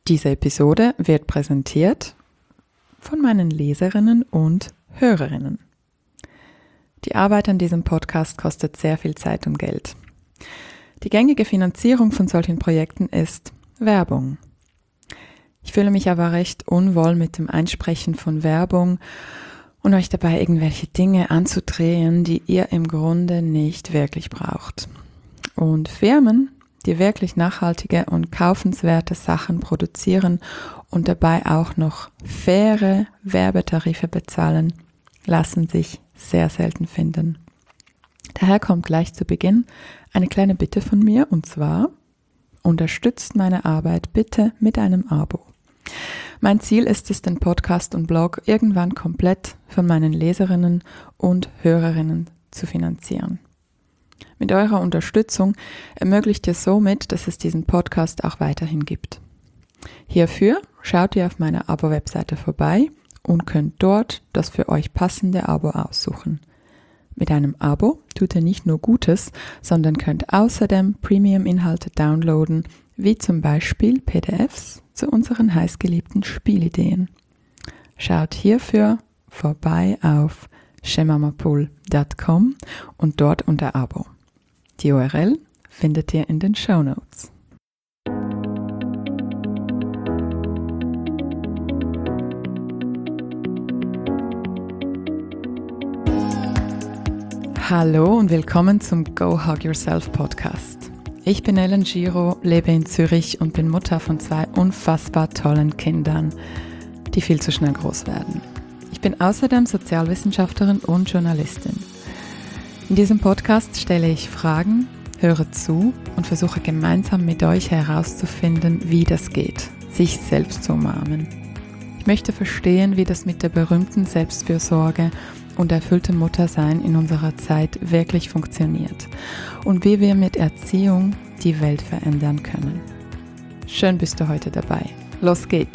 Diese Episode wird präsentiert von meinen Leserinnen und Hörerinnen. Die Arbeit an diesem Podcast kostet sehr viel Zeit und Geld. Die gängige Finanzierung von solchen Projekten ist Werbung. Ich fühle mich aber recht unwohl mit dem Einsprechen von Werbung und euch dabei irgendwelche Dinge anzudrehen, die ihr im Grunde nicht wirklich braucht. Und Firmen, die wirklich nachhaltige und kaufenswerte Sachen produzieren und dabei auch noch faire Werbetarife bezahlen, lassen sich sehr selten finden. Daher kommt gleich zu Beginn eine kleine Bitte von mir, und zwar: unterstützt meine Arbeit bitte mit einem Abo. Mein Ziel ist es, den Podcast und Blog irgendwann komplett von meinen Leserinnen und Hörerinnen zu finanzieren. Mit eurer Unterstützung ermöglicht ihr somit, dass es diesen Podcast auch weiterhin gibt. Hierfür schaut ihr auf meiner Abo-Webseite vorbei und könnt dort das für euch passende Abo aussuchen. Mit einem Abo tut ihr nicht nur Gutes, sondern könnt außerdem Premium-Inhalte downloaden, wie zum Beispiel PDFs zu unseren heißgeliebten Spielideen. Schaut hierfür vorbei auf shemamapool.com und dort unter Abo. Die URL findet ihr in den Shownotes. Hallo und willkommen zum Go Hug Yourself Podcast. Ich bin Ellen Giro, lebe in Zürich und bin Mutter von 2 unfassbar tollen Kindern, die viel zu schnell groß werden. Ich bin außerdem Sozialwissenschaftlerin und Journalistin. In diesem Podcast stelle ich Fragen, höre zu und versuche gemeinsam mit euch herauszufinden, wie das geht, sich selbst zu umarmen. Ich möchte verstehen, wie das mit der berühmten Selbstfürsorge und erfülltem Muttersein in unserer Zeit wirklich funktioniert und wie wir mit Erziehung die Welt verändern können. Schön bist du heute dabei. Los geht's!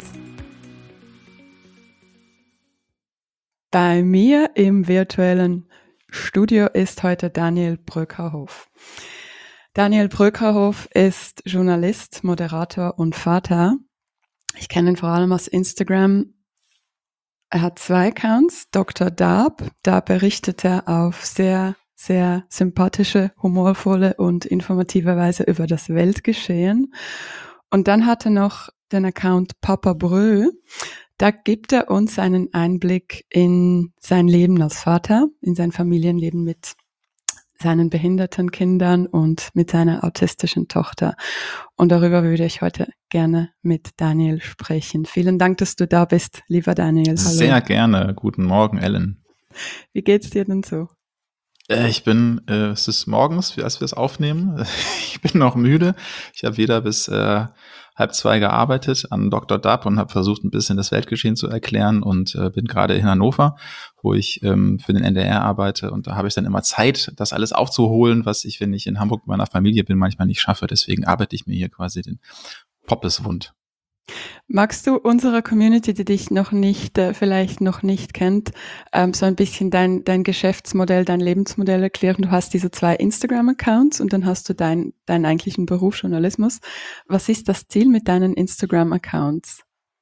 Bei mir im virtuellen Studio ist heute Daniel Bröckerhoff. Daniel Bröckerhoff ist Journalist, Moderator und Vater. Ich kenne ihn vor allem aus Instagram. Er hat 2 Accounts, Dr. Darb. Da berichtet er auf sehr, sehr sympathische, humorvolle und informative Weise über das Weltgeschehen. Und dann hat er noch den Account Papa Brö. Da gibt er uns einen Einblick in sein Leben als Vater, in sein Familienleben mit seinen behinderten Kindern und mit seiner autistischen Tochter. Und darüber würde ich heute gerne mit Daniel sprechen. Vielen Dank, dass du da bist, lieber Daniel. Hallo. Sehr gerne. Guten Morgen, Ellen. Wie geht's dir denn so? Es ist morgens, als wir es aufnehmen. Ich bin noch müde. Ich habe wieder bis 1:30 gearbeitet an Dr. Dab und habe versucht, ein bisschen das Weltgeschehen zu erklären und bin gerade in Hannover, wo ich für den NDR arbeite. Und da habe ich dann immer Zeit, das alles aufzuholen, was ich, wenn ich in Hamburg mit meiner Familie bin, manchmal nicht schaffe. Deswegen arbeite ich mir hier quasi den Poppes wund. Magst du unserer Community, die dich vielleicht noch nicht kennt, so ein bisschen dein Geschäftsmodell, dein Lebensmodell erklären? Du hast diese 2 Instagram-Accounts und dann hast du deinen eigentlichen Beruf Journalismus. Was ist das Ziel mit deinen Instagram-Accounts?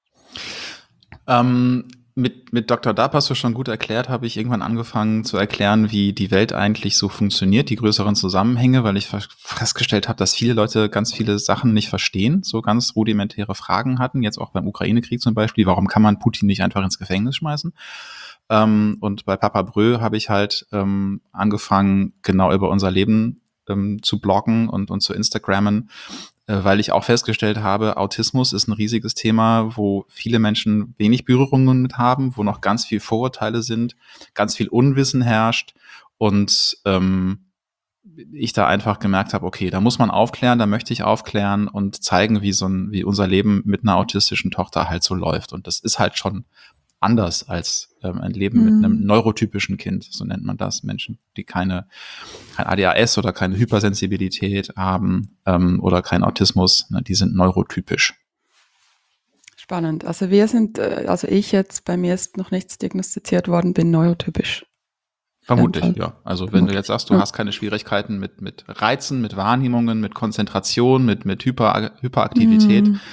Mit Dr. Dab hast du schon gut erklärt, habe ich irgendwann angefangen zu erklären, wie die Welt eigentlich so funktioniert, die größeren Zusammenhänge, weil ich festgestellt habe, dass viele Leute ganz viele Sachen nicht verstehen, so ganz rudimentäre Fragen hatten, jetzt auch beim Ukraine-Krieg zum Beispiel, warum kann man Putin nicht einfach ins Gefängnis schmeißen? Und bei Papa Brö habe ich halt angefangen, genau über unser Leben zu bloggen und zu Instagrammen, weil ich auch festgestellt habe, Autismus ist ein riesiges Thema, wo viele Menschen wenig Berührungen mit haben, wo noch ganz viel Vorurteile sind, ganz viel Unwissen herrscht und ich da einfach gemerkt habe, okay, da muss man aufklären, da möchte ich aufklären und zeigen, wie unser Leben mit einer autistischen Tochter halt so läuft. Und das ist halt schon anders als ein Leben mit einem neurotypischen Kind, so nennt man das. Menschen, die kein ADHS oder keine Hypersensibilität haben oder kein Autismus, ne, die sind neurotypisch. Spannend. Also ich jetzt, bei mir ist noch nichts diagnostiziert worden, bin neurotypisch. Vermutlich, ja. Also wenn du jetzt sagst, du hast keine Schwierigkeiten mit Reizen, mit Wahrnehmungen, mit Konzentration, mit Hyperaktivität,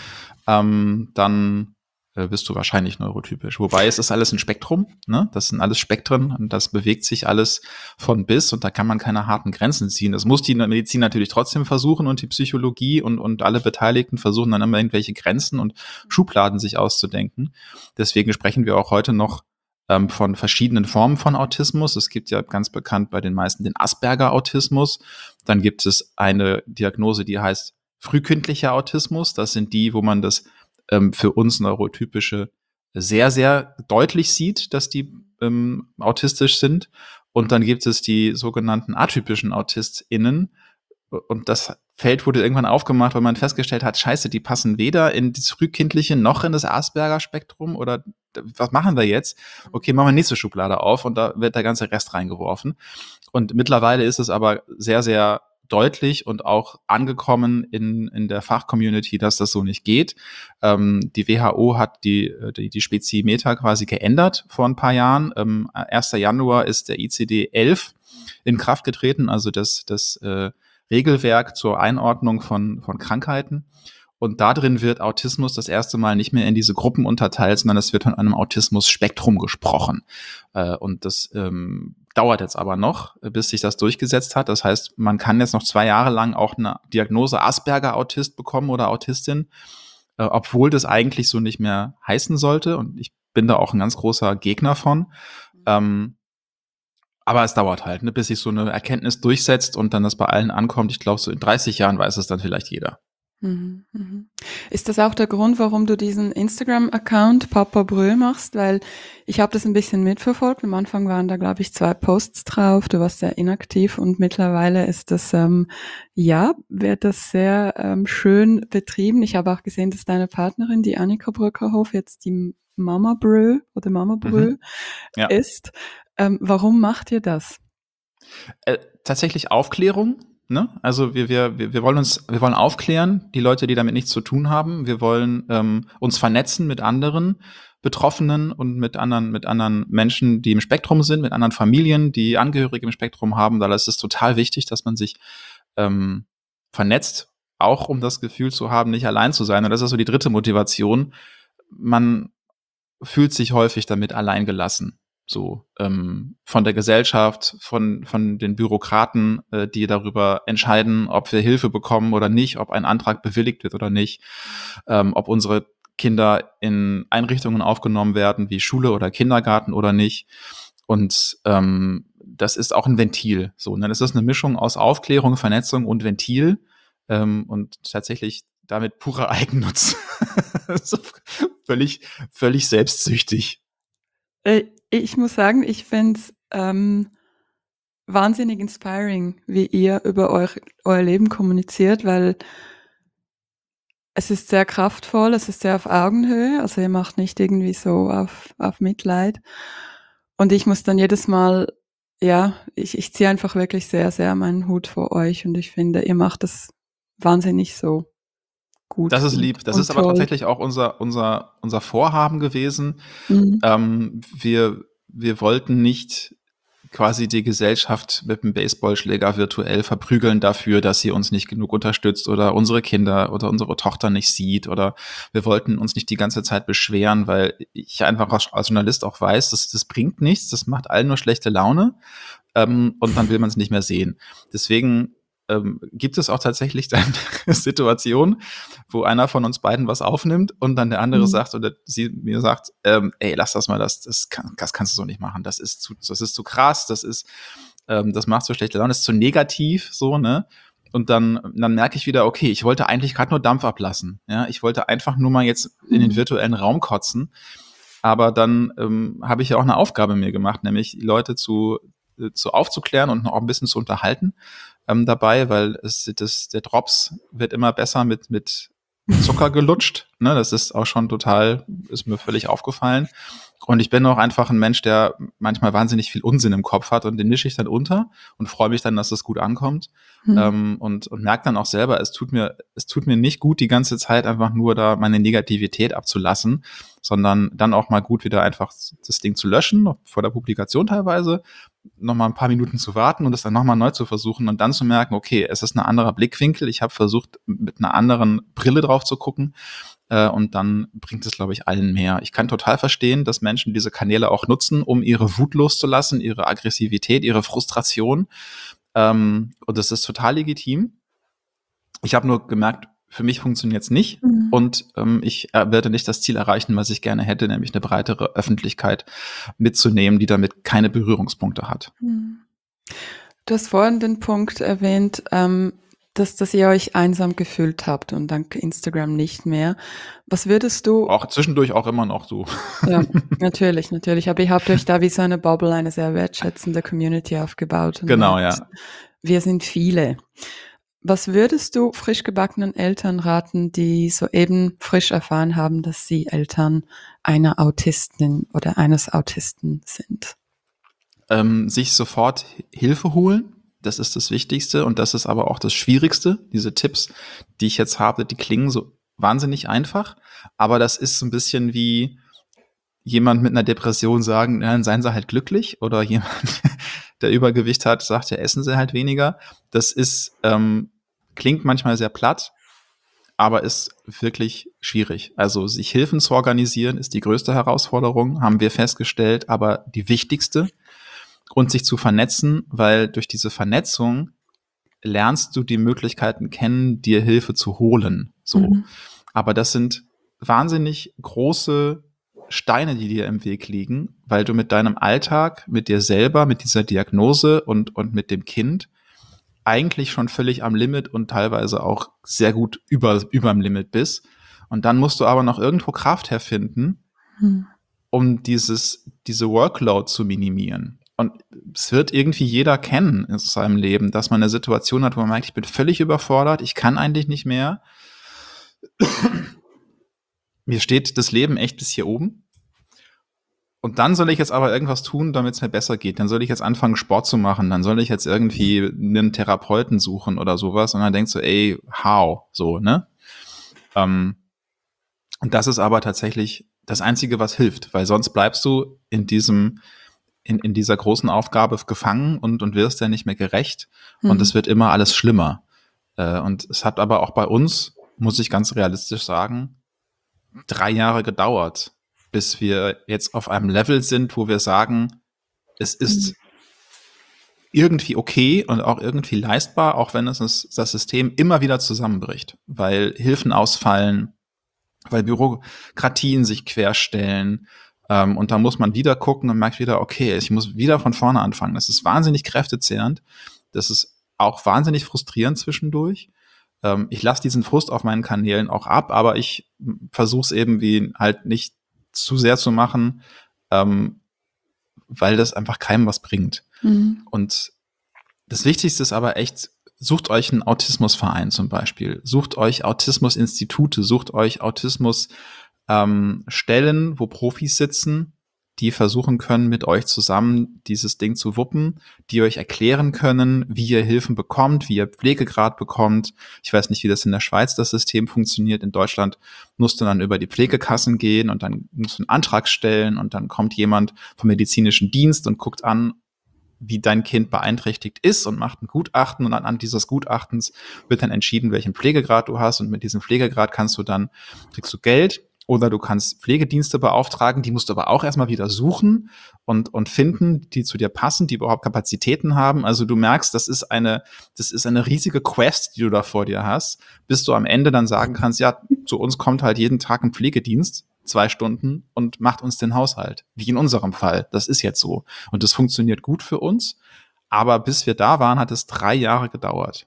dann bist du wahrscheinlich neurotypisch. Wobei es ist alles ein Spektrum, ne? Das sind alles Spektren und das bewegt sich alles von bis und da kann man keine harten Grenzen ziehen. Das muss die Medizin natürlich trotzdem versuchen und die Psychologie und alle Beteiligten versuchen dann immer irgendwelche Grenzen und Schubladen sich auszudenken. Deswegen sprechen wir auch heute noch von verschiedenen Formen von Autismus. Es gibt ja ganz bekannt bei den meisten den Asperger-Autismus. Dann gibt es eine Diagnose, die heißt frühkindlicher Autismus. Das sind die, wo man das für uns Neurotypische sehr, sehr deutlich sieht, dass die autistisch sind. Und dann gibt es die sogenannten atypischen AutistInnen. Und das Feld wurde irgendwann aufgemacht, weil man festgestellt hat, scheiße, die passen weder in das frühkindliche noch in das Asperger-Spektrum oder was machen wir jetzt? Okay, machen wir nächste Schublade auf und da wird der ganze Rest reingeworfen. Und mittlerweile ist es aber sehr, sehr deutlich und auch angekommen in der Fachcommunity, dass das so nicht geht. Die WHO hat die Spezimeter quasi geändert vor ein paar Jahren. 1. Januar ist der ICD-11 in Kraft getreten, also das Regelwerk zur Einordnung von Krankheiten. Und da drin wird Autismus das erste Mal nicht mehr in diese Gruppen unterteilt, sondern es wird von einem Autismus-Spektrum gesprochen. Und das dauert jetzt aber noch, bis sich das durchgesetzt hat. Das heißt, man kann jetzt noch 2 Jahre lang auch eine Diagnose Asperger-Autist bekommen oder Autistin, obwohl das eigentlich so nicht mehr heißen sollte. Und ich bin da auch ein ganz großer Gegner von. Aber es dauert halt, ne, bis sich so eine Erkenntnis durchsetzt und dann das bei allen ankommt. Ich glaube, so in 30 Jahren weiß es dann vielleicht jeder. Mhm, mhm. Ist das auch der Grund, warum du diesen Instagram-Account Papa Brö machst? Weil ich habe das ein bisschen mitverfolgt. Am Anfang waren da, glaube ich, 2 Posts drauf. Du warst sehr inaktiv und mittlerweile ist das, wird das sehr schön betrieben. Ich habe auch gesehen, dass deine Partnerin, die Annika Bröckerhoff, jetzt die Mama Brö oder Mama Brö Ja. ist. Warum macht ihr das? Tatsächlich Aufklärung. Ne? Also wir wollen aufklären, die Leute, die damit nichts zu tun haben. Wir wollen uns vernetzen mit anderen Betroffenen und mit anderen Menschen, die im Spektrum sind, mit anderen Familien, die Angehörige im Spektrum haben. Da ist es total wichtig, dass man sich vernetzt, auch um das Gefühl zu haben, nicht allein zu sein. Und das ist so die dritte Motivation. Man fühlt sich häufig damit alleingelassen. So von der Gesellschaft, von den Bürokraten, die darüber entscheiden, ob wir Hilfe bekommen oder nicht, ob ein Antrag bewilligt wird oder nicht, ob unsere Kinder in Einrichtungen aufgenommen werden, wie Schule oder Kindergarten oder nicht. Und das ist auch ein Ventil. So, ne? Das ist eine Mischung aus Aufklärung, Vernetzung und Ventil und tatsächlich damit purer Eigennutz. So, völlig selbstsüchtig. Ich muss sagen, ich finde es wahnsinnig inspiring, wie ihr über euer Leben kommuniziert, weil es ist sehr kraftvoll, es ist sehr auf Augenhöhe, also ihr macht nicht irgendwie so auf Mitleid. Und ich muss dann jedes Mal, ich ziehe einfach wirklich sehr, sehr meinen Hut vor euch und ich finde, ihr macht das wahnsinnig so gut. Das ist lieb. Das ist aber toll. tatsächlich auch unser Vorhaben gewesen. Mhm. Wir wollten nicht quasi die Gesellschaft mit dem Baseballschläger virtuell verprügeln dafür, dass sie uns nicht genug unterstützt oder unsere Kinder oder unsere Tochter nicht sieht, oder wir wollten uns nicht die ganze Zeit beschweren, weil ich einfach als Journalist auch weiß, das bringt nichts, das macht allen nur schlechte Laune und dann will man es nicht mehr sehen. Deswegen gibt es auch tatsächlich dann Situationen, wo einer von uns beiden was aufnimmt und dann der andere sagt oder sie mir sagt, ey, lass das mal, das kannst du so nicht machen, das ist zu krass, das macht so schlechte Laune, das ist zu negativ, so, ne? Und dann merke ich wieder, okay, ich wollte eigentlich gerade nur Dampf ablassen, ja, ich wollte einfach nur mal jetzt in den virtuellen Raum kotzen, aber dann habe ich ja auch eine Aufgabe mir gemacht, nämlich die Leute zu aufzuklären und noch ein bisschen zu unterhalten dabei, weil der Drops wird immer besser mit Zucker gelutscht. Ne? Das ist auch schon ist mir völlig aufgefallen. Und ich bin auch einfach ein Mensch, der manchmal wahnsinnig viel Unsinn im Kopf hat und den mische ich dann unter und freue mich dann, dass das gut ankommt. Und merke dann auch selber, es tut mir nicht gut, die ganze Zeit einfach nur da meine Negativität abzulassen, sondern dann auch mal gut wieder einfach das Ding zu löschen, noch vor der Publikation teilweise, noch mal ein paar Minuten zu warten und es dann noch mal neu zu versuchen und dann zu merken, okay, es ist ein anderer Blickwinkel, ich habe versucht, mit einer anderen Brille drauf zu gucken und dann bringt es, glaube ich, allen mehr. Ich kann total verstehen, dass Menschen diese Kanäle auch nutzen, um ihre Wut loszulassen, ihre Aggressivität, ihre Frustration. Und das ist total legitim. Ich habe nur gemerkt, für mich funktioniert es nicht. Mhm. Und ich werde nicht das Ziel erreichen, was ich gerne hätte, nämlich eine breitere Öffentlichkeit mitzunehmen, die damit keine Berührungspunkte hat. Mhm. Du hast vorhin den Punkt erwähnt, dass ihr euch einsam gefühlt habt und dank Instagram nicht mehr. Was würdest du Auch zwischendurch auch immer noch so. Ja, natürlich, natürlich. Aber ihr habt euch da wie so eine Bubble, eine sehr wertschätzende Community aufgebaut und Genau, merkt, ja. wir sind viele. Was würdest du frisch gebackenen Eltern raten, die soeben frisch erfahren haben, dass sie Eltern einer Autistin oder eines Autisten sind? Sich sofort Hilfe holen. Das ist das Wichtigste und das ist aber auch das Schwierigste. Diese Tipps, die ich jetzt habe, die klingen so wahnsinnig einfach, aber das ist so ein bisschen wie jemand mit einer Depression sagen, ja, dann seien Sie halt glücklich, oder jemand, der Übergewicht hat, sagt, ja, essen Sie halt weniger. Das ist klingt manchmal sehr platt, aber ist wirklich schwierig. Also sich Hilfen zu organisieren, ist die größte Herausforderung, haben wir festgestellt, aber die wichtigste. Und sich zu vernetzen, weil durch diese Vernetzung lernst du die Möglichkeiten kennen, dir Hilfe zu holen. So. Mhm. Aber das sind wahnsinnig große Steine, die dir im Weg liegen, weil du mit deinem Alltag, mit dir selber, mit dieser Diagnose und mit dem Kind eigentlich schon völlig am Limit und teilweise auch sehr gut überm Limit bist. Und dann musst du aber noch irgendwo Kraft herfinden, Mhm. um diese Workload zu minimieren. Und es wird irgendwie jeder kennen in seinem Leben, dass man eine Situation hat, wo man merkt, ich bin völlig überfordert, ich kann eigentlich nicht mehr. Mir steht das Leben echt bis hier oben. Und dann soll ich jetzt aber irgendwas tun, damit es mir besser geht. Dann soll ich jetzt anfangen, Sport zu machen. Dann soll ich jetzt irgendwie einen Therapeuten suchen oder sowas. Und dann denkst du, ey, how? So, ne? Und das ist aber tatsächlich das Einzige, was hilft, weil sonst bleibst du in dieser großen Aufgabe gefangen und wirst ja nicht mehr gerecht. Und Mhm. es wird immer alles schlimmer. Und es hat aber auch bei uns, muss ich ganz realistisch sagen, 3 Jahre gedauert, bis wir jetzt auf einem Level sind, wo wir sagen, es Mhm. ist irgendwie okay und auch irgendwie leistbar, auch wenn es das System immer wieder zusammenbricht, weil Hilfen ausfallen, weil Bürokratien sich querstellen. Und da muss man wieder gucken und merkt wieder, okay, ich muss wieder von vorne anfangen. Das ist wahnsinnig kräftezehrend. Das ist auch wahnsinnig frustrierend zwischendurch. Ich lasse diesen Frust auf meinen Kanälen auch ab, aber ich versuche es eben wie halt nicht zu sehr zu machen, ähm, weil das einfach keinem was bringt. Mhm. Und das Wichtigste ist aber echt, sucht euch einen Autismusverein zum Beispiel, sucht euch Autismusinstitute, sucht euch Autismus Stellen, wo Profis sitzen, die versuchen können, mit euch zusammen dieses Ding zu wuppen, die euch erklären können, wie ihr Hilfen bekommt, wie ihr Pflegegrad bekommt. Ich weiß nicht, wie das in der Schweiz das System funktioniert. In Deutschland musst du dann über die Pflegekassen gehen und dann musst du einen Antrag stellen und dann kommt jemand vom medizinischen Dienst und guckt an, wie dein Kind beeinträchtigt ist und macht ein Gutachten und anhand dieses Gutachtens wird dann entschieden, welchen Pflegegrad du hast und mit diesem Pflegegrad kriegst du Geld oder du kannst Pflegedienste beauftragen, die musst du aber auch erstmal wieder suchen und finden, die zu dir passen, die überhaupt Kapazitäten haben. Also du merkst, das ist eine riesige Quest, die du da vor dir hast, bis du am Ende dann sagen kannst, ja, zu uns kommt halt jeden Tag ein Pflegedienst, 2 Stunden und macht uns den Haushalt. Wie in unserem Fall. Das ist jetzt so. Und das funktioniert gut für uns. Aber bis wir da waren, hat es 3 Jahre gedauert.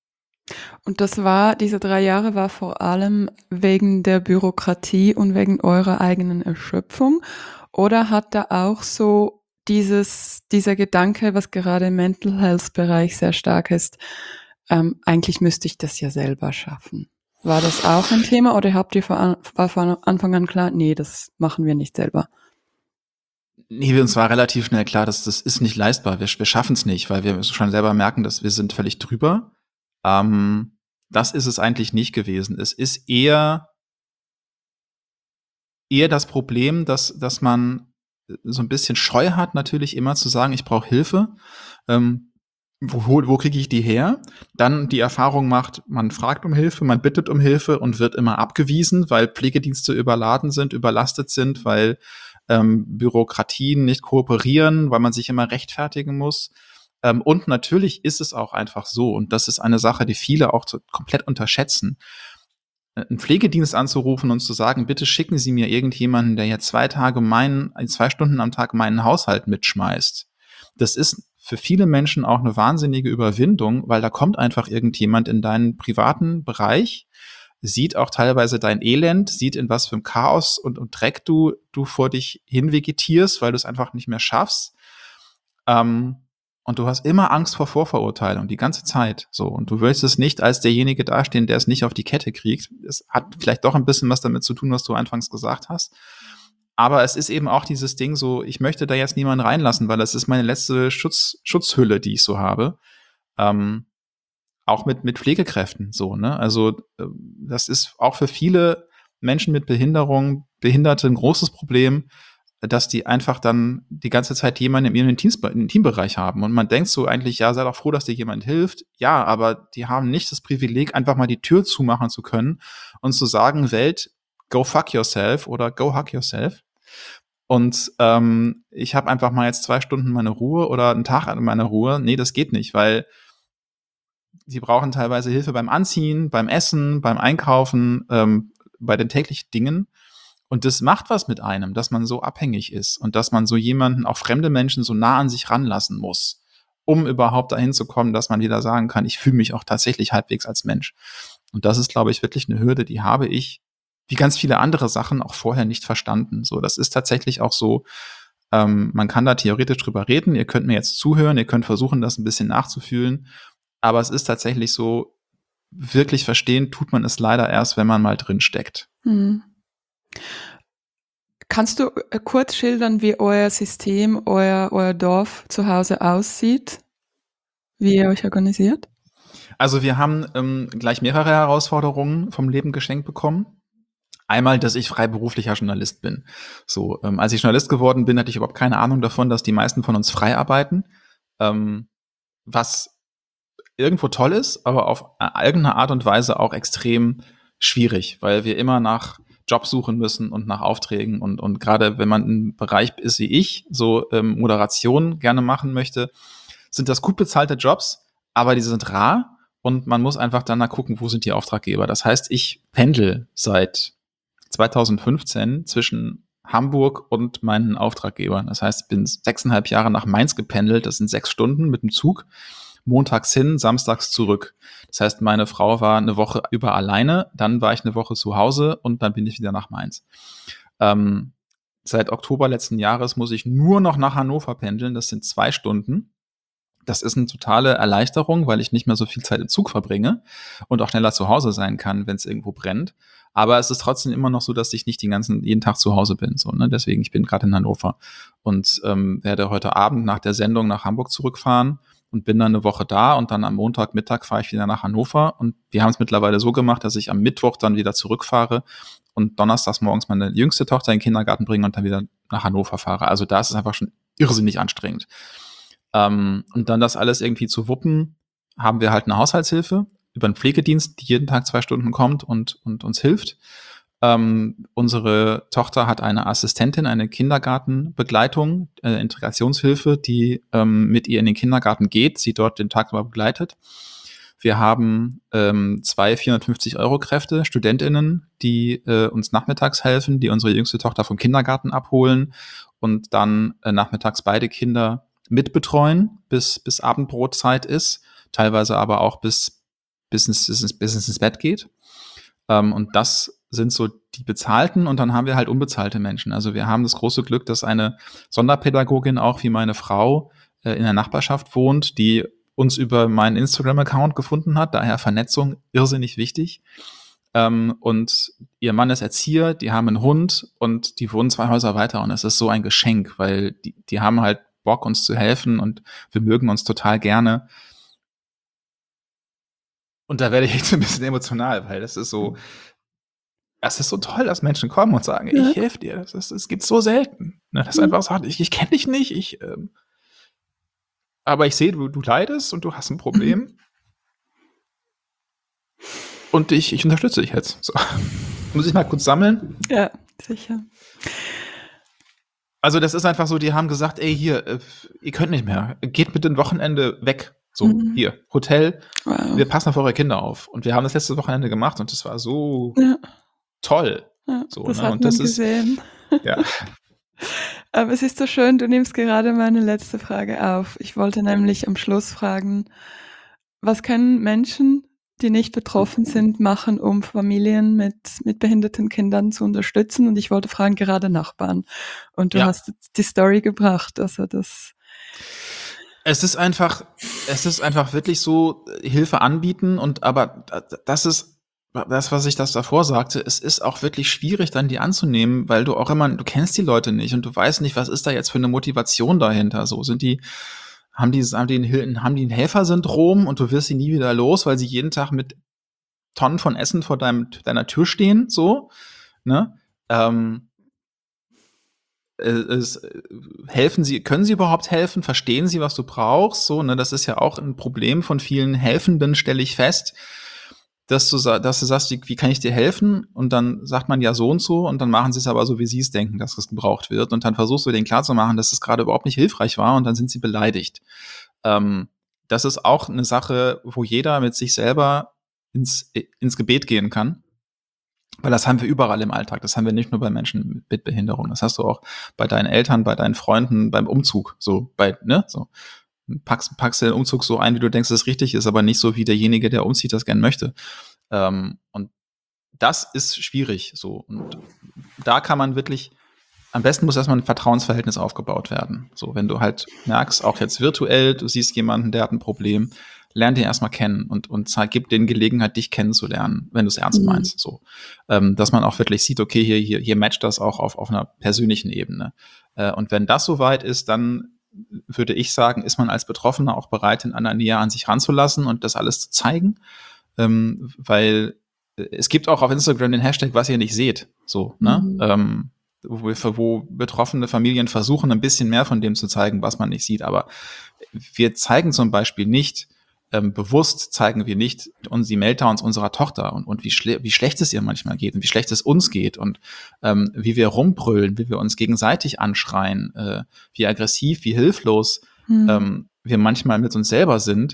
Und diese 3 Jahre war vor allem wegen der Bürokratie und wegen eurer eigenen Erschöpfung? Oder hat da auch so dieser Gedanke, was gerade im Mental Health Bereich sehr stark ist, eigentlich müsste ich das ja selber schaffen. War das auch ein Thema oder war von Anfang an klar, nee, das machen wir nicht selber? Nee, uns war relativ schnell klar, dass das ist nicht leistbar. Wir schaffen es nicht, weil wir schon selber merken, dass wir sind völlig drüber. Ähm, Das ist es eigentlich nicht gewesen. Es ist eher das Problem, dass man so ein bisschen Scheu hat, natürlich immer zu sagen, ich brauche Hilfe. Ähm, wo kriege ich die her? Dann die Erfahrung macht, man fragt um Hilfe, man bittet um Hilfe und wird immer abgewiesen, weil Pflegedienste überladen sind, überlastet sind, weil Bürokratien nicht kooperieren, weil man sich immer rechtfertigen muss. Und natürlich ist es auch einfach so, und das ist eine Sache, die viele auch komplett unterschätzen, einen Pflegedienst anzurufen und zu sagen, bitte schicken Sie mir irgendjemanden, der jetzt 2 Stunden am Tag meinen Haushalt mitschmeißt. Das ist für viele Menschen auch eine wahnsinnige Überwindung, weil da kommt einfach irgendjemand in deinen privaten Bereich, sieht auch teilweise dein Elend, sieht, in was für einem Chaos und Dreck du vor dich hin vegetierst, weil du es einfach nicht mehr schaffst. Und du hast immer Angst vor Vorverurteilung, die ganze Zeit. So. Und du willst es nicht als derjenige dastehen, der es nicht auf die Kette kriegt. Es hat vielleicht doch ein bisschen was damit zu tun, was du anfangs gesagt hast. Aber es ist eben auch dieses Ding so, ich möchte da jetzt niemanden reinlassen, weil das ist meine letzte Schutzhülle, die ich so habe. Auch mit Pflegekräften so, ne? Also das ist auch für viele Menschen mit Behinderte ein großes Problem, dass die einfach dann die ganze Zeit jemanden in ihrem Teambereich haben. Und man denkt so eigentlich, ja, sei doch froh, dass dir jemand hilft. Ja, aber die haben nicht das Privileg, einfach mal die Tür zumachen zu können und zu sagen, Welt, go fuck yourself oder go hug yourself. Und ich habe einfach mal jetzt 2 Stunden meine Ruhe oder einen Tag meine Ruhe. Nee, das geht nicht, weil sie brauchen teilweise Hilfe beim Anziehen, beim Essen, beim Einkaufen, bei den täglichen Dingen. Und das macht was mit einem, dass man so abhängig ist und dass man so jemanden, auch fremde Menschen, so nah an sich ranlassen muss, um überhaupt dahin zu kommen, dass man wieder sagen kann, ich fühle mich auch tatsächlich halbwegs als Mensch. Und das ist, glaube ich, wirklich eine Hürde, die habe ich, wie ganz viele andere Sachen, auch vorher nicht verstanden. So, das ist tatsächlich auch so, man kann da theoretisch drüber reden, ihr könnt mir jetzt zuhören, ihr könnt versuchen, das ein bisschen nachzufühlen, aber es ist tatsächlich so, wirklich verstehen tut man es leider erst, wenn man mal drin steckt. Mhm. Kannst du kurz schildern, wie euer System, euer Dorf zu Hause aussieht? Wie ihr euch organisiert? Also wir haben gleich mehrere Herausforderungen vom Leben geschenkt bekommen. Einmal, dass ich freiberuflicher Journalist bin. So, als ich Journalist geworden bin, hatte ich überhaupt keine Ahnung davon, dass die meisten von uns frei arbeiten. Was irgendwo toll ist, aber auf irgendeine Art und Weise auch extrem schwierig, weil wir immer nach Jobs suchen müssen und nach Aufträgen und gerade wenn man im Bereich ist wie ich, so Moderation gerne machen möchte, sind das gut bezahlte Jobs, aber die sind rar und man muss einfach danach gucken, wo sind die Auftraggeber. Das heißt, ich pendel seit 2015 zwischen Hamburg und meinen Auftraggebern. Das heißt, ich bin 6,5 Jahre nach Mainz gependelt. Das sind 6 Stunden mit dem Zug. Montags hin, samstags zurück. Das heißt, meine Frau war eine Woche über alleine, dann war ich eine Woche zu Hause und dann bin ich wieder nach Mainz. Seit Oktober letzten Jahres muss ich nur noch nach Hannover pendeln. Das sind 2 Stunden. Das ist eine totale Erleichterung, weil ich nicht mehr so viel Zeit im Zug verbringe und auch schneller zu Hause sein kann, wenn es irgendwo brennt. Aber es ist trotzdem immer noch so, dass ich nicht jeden Tag zu Hause bin. So, ne? Deswegen, ich bin gerade in Hannover und werde heute Abend nach der Sendung nach Hamburg zurückfahren und bin dann eine Woche da und dann am Montagmittag fahre ich wieder nach Hannover. Und wir haben es mittlerweile so gemacht, dass ich am Mittwoch dann wieder zurückfahre und donnerstags morgens meine jüngste Tochter in den Kindergarten bringe und dann wieder nach Hannover fahre. Also da ist es einfach schon irrsinnig anstrengend. Und dann das alles irgendwie zu wuppen, haben wir halt eine Haushaltshilfe über einen Pflegedienst, die jeden Tag 2 Stunden kommt und uns hilft. Unsere Tochter hat eine Assistentin, eine Kindergartenbegleitung, Integrationshilfe, die mit ihr in den Kindergarten geht, sie dort den Tag über begleitet. Wir haben 2 450-Euro-Kräfte, StudentInnen, die uns nachmittags helfen, die unsere jüngste Tochter vom Kindergarten abholen und dann nachmittags beide Kinder mitbetreuen, bis Abendbrotzeit ist, teilweise aber auch bis es ins Bett geht. Und das sind so die bezahlten und dann haben wir halt unbezahlte Menschen. Also wir haben das große Glück, dass eine Sonderpädagogin auch wie meine Frau in der Nachbarschaft wohnt, die uns über meinen Instagram-Account gefunden hat. Daher Vernetzung irrsinnig wichtig. Und ihr Mann ist Erzieher, die haben einen Hund und die wohnen 2 Häuser weiter und es ist so ein Geschenk, weil die haben halt Bock, uns zu helfen und wir mögen uns total gerne. Und da werde ich jetzt ein bisschen emotional, weil es ist so toll, dass Menschen kommen und sagen, ich helfe dir. Das gibt so selten. Ne, das einfach sagt, ich kenne dich nicht, aber ich sehe, du leidest und du hast ein Problem. Und ich unterstütze dich jetzt. So. Muss ich mal kurz sammeln? Ja, sicher. Also das ist einfach so, die haben gesagt, ey, hier, ihr könnt nicht mehr. Geht bitte ein Wochenende weg. So, hier, Hotel. Wow. Wir passen auf eure Kinder auf. Und wir haben das letzte Wochenende gemacht und das war so toll. Ja, so, das ne? hat Und man das gesehen. ja. Aber es ist so schön, du nimmst gerade meine letzte Frage auf. Ich wollte nämlich am Schluss fragen, was können Menschen, die nicht betroffen sind, machen, um Familien mit behinderten Kindern zu unterstützen? Und ich wollte fragen, gerade Nachbarn. Und du hast die Story gebracht. Also das. Es ist einfach wirklich so, Hilfe anbieten aber das ist das, was ich das davor sagte, es ist auch wirklich schwierig, dann die anzunehmen, weil du auch immer, du kennst die Leute nicht und du weißt nicht, was ist da jetzt für eine Motivation dahinter. So haben die ein Helfersyndrom und du wirst sie nie wieder los, weil sie jeden Tag mit Tonnen von Essen vor deiner Tür stehen, so, ne? Können sie überhaupt helfen? Verstehen sie, was du brauchst? So, ne, das ist ja auch ein Problem von vielen Helfenden, stelle ich fest, dass du sagst, wie kann ich dir helfen? Und dann sagt man ja so und dann machen sie es aber so, wie sie es denken, dass es gebraucht wird. Und dann versuchst du denen klarzumachen, dass es gerade überhaupt nicht hilfreich war und dann sind sie beleidigt. Das ist auch eine Sache, wo jeder mit sich selber ins Gebet gehen kann. Weil das haben wir überall im Alltag. Das haben wir nicht nur bei Menschen mit Behinderung. Das hast du auch bei deinen Eltern, bei deinen Freunden, beim Umzug. So, so. Packst den Umzug so ein, wie du denkst, dass es richtig ist, aber nicht so, wie derjenige, der umzieht, das gern möchte. Und das ist schwierig, so. Und da kann man wirklich, am besten muss erstmal ein Vertrauensverhältnis aufgebaut werden. So, wenn du halt merkst, auch jetzt virtuell, du siehst jemanden, der hat ein Problem, lern den erstmal kennen und gib denen Gelegenheit, dich kennenzulernen, wenn du es ernst meinst. So, dass man auch wirklich sieht, okay, hier matcht das auch auf einer persönlichen Ebene. Und wenn das soweit ist, dann würde ich sagen, ist man als Betroffener auch bereit, den anderen näher an sich ranzulassen und das alles zu zeigen, weil es gibt auch auf Instagram den Hashtag, was ihr nicht seht. So, ne? Wo betroffene Familien versuchen, ein bisschen mehr von dem zu zeigen, was man nicht sieht. Aber wir zeigen zum Beispiel nicht, bewusst zeigen wir nicht die Meltdowns unserer Tochter und wie schlecht es ihr manchmal geht und wie schlecht es uns geht und wie wir rumbrüllen, wie wir uns gegenseitig anschreien, wie aggressiv, wie hilflos wir manchmal mit uns selber sind.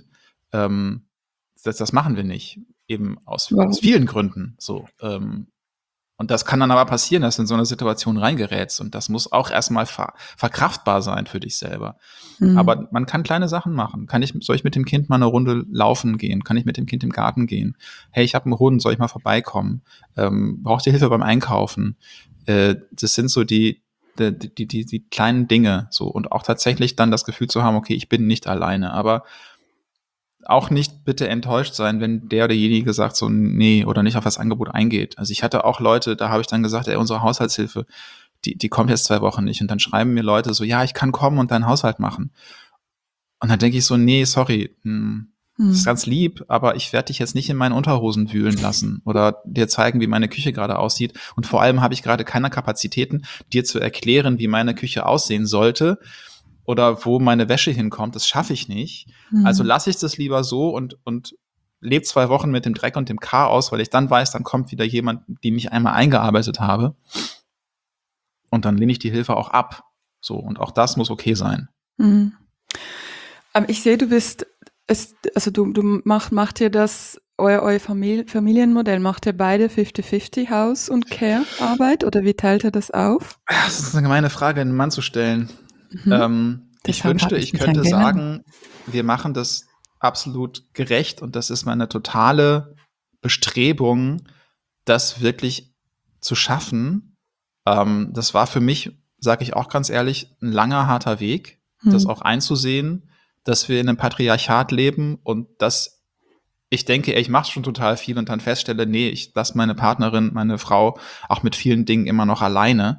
Das machen wir nicht. Eben aus vielen Gründen. So. Und das kann dann aber passieren, dass du in so eine Situation reingerätst. Und das muss auch erstmal verkraftbar sein für dich selber. Aber man kann kleine Sachen machen. Soll ich mit dem Kind mal eine Runde laufen gehen? Kann ich mit dem Kind im Garten gehen? Hey, ich habe einen Hund, soll ich mal vorbeikommen? Braucht ihr Hilfe beim Einkaufen? Das sind so die kleinen Dinge. So. Und auch tatsächlich dann das Gefühl zu haben, okay, ich bin nicht alleine. Aber auch nicht bitte enttäuscht sein, wenn der oder derjenige sagt so, nee, oder nicht auf das Angebot eingeht. Also ich hatte auch Leute, da habe ich dann gesagt, ey, unsere Haushaltshilfe, die kommt jetzt 2 Wochen nicht. Und dann schreiben mir Leute so, ja, ich kann kommen und deinen Haushalt machen. Und dann denke ich so, nee, sorry, das ist ganz lieb, aber ich werde dich jetzt nicht in meinen Unterhosen wühlen lassen oder dir zeigen, wie meine Küche gerade aussieht. Und vor allem habe ich gerade keine Kapazitäten, dir zu erklären, wie meine Küche aussehen sollte oder wo meine Wäsche hinkommt. Das schaffe ich nicht. Also lasse ich das lieber so und lebe 2 Wochen mit dem Dreck und dem Chaos, weil ich dann weiß, dann kommt wieder jemand, den ich einmal eingearbeitet habe. Und dann lehne ich die Hilfe auch ab. So, und auch das muss okay sein. Aber ich sehe, du macht ihr das, euer Familienmodell, macht ihr beide 50-50 Haus- und Care-Arbeit oder wie teilt ihr das auf? Das ist eine gemeine Frage, einen Mann zu stellen. Ich wünschte, ich könnte sagen, wir machen das absolut gerecht und das ist meine totale Bestrebung, das wirklich zu schaffen. Das war für mich, sage ich auch ganz ehrlich, ein langer, harter Weg, das auch einzusehen, dass wir in einem Patriarchat leben und dass ich denke, ich mache schon total viel und dann feststelle, nee, ich lasse meine Partnerin, meine Frau auch mit vielen Dingen immer noch alleine,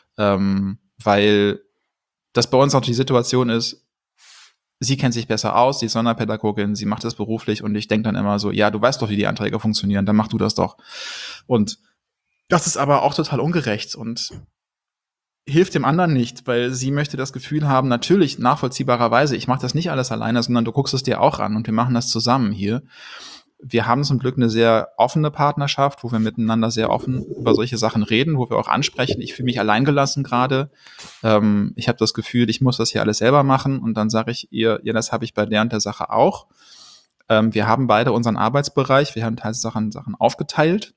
weil das bei uns auch die Situation ist, sie kennt sich besser aus, sie ist Sonderpädagogin, sie macht das beruflich und ich denke dann immer so, ja, du weißt doch, wie die Anträge funktionieren, dann mach du das doch. Und das ist aber auch total ungerecht und hilft dem anderen nicht, weil sie möchte das Gefühl haben, natürlich nachvollziehbarerweise, ich mache das nicht alles alleine, sondern du guckst es dir auch an und wir machen das zusammen hier. Wir haben zum Glück eine sehr offene Partnerschaft, wo wir miteinander sehr offen über solche Sachen reden, wo wir auch ansprechen, ich fühle mich alleingelassen gerade. Ich habe das Gefühl, ich muss das hier alles selber machen und dann sage ich ihr, ja, das habe ich bei der und der Sache auch. Wir haben beide unseren Arbeitsbereich, wir haben teils Sachen aufgeteilt.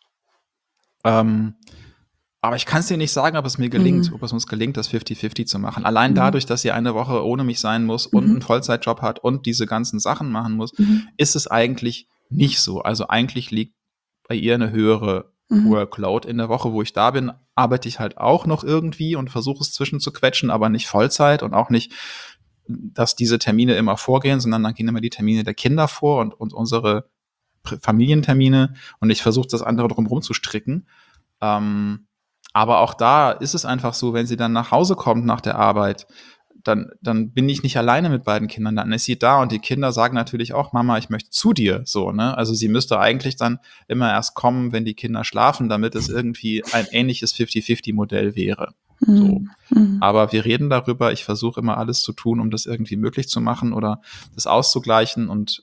Aber ich kann es dir nicht sagen, ob es mir gelingt, ob es uns gelingt, das 50-50 zu machen. Allein dadurch, dass sie eine Woche ohne mich sein muss und einen Vollzeitjob hat und diese ganzen Sachen machen muss, ist es eigentlich nicht so. Also eigentlich liegt bei ihr eine höhere Workload. In der Woche, wo ich da bin, arbeite ich halt auch noch irgendwie und versuche es zwischen zu quetschen, aber nicht Vollzeit und auch nicht, dass diese Termine immer vorgehen, sondern dann gehen immer die Termine der Kinder vor und unsere Familientermine und ich versuche das andere drumherum zu stricken. Aber auch da ist es einfach so, wenn sie dann nach Hause kommt nach der Arbeit, dann bin ich nicht alleine mit beiden Kindern, dann ist sie da und die Kinder sagen natürlich auch, Mama, ich möchte zu dir, so, ne? Also sie müsste eigentlich dann immer erst kommen, wenn die Kinder schlafen, damit es irgendwie ein ähnliches 50-50-Modell wäre. So. Aber wir reden darüber, ich versuche immer alles zu tun, um das irgendwie möglich zu machen oder das auszugleichen und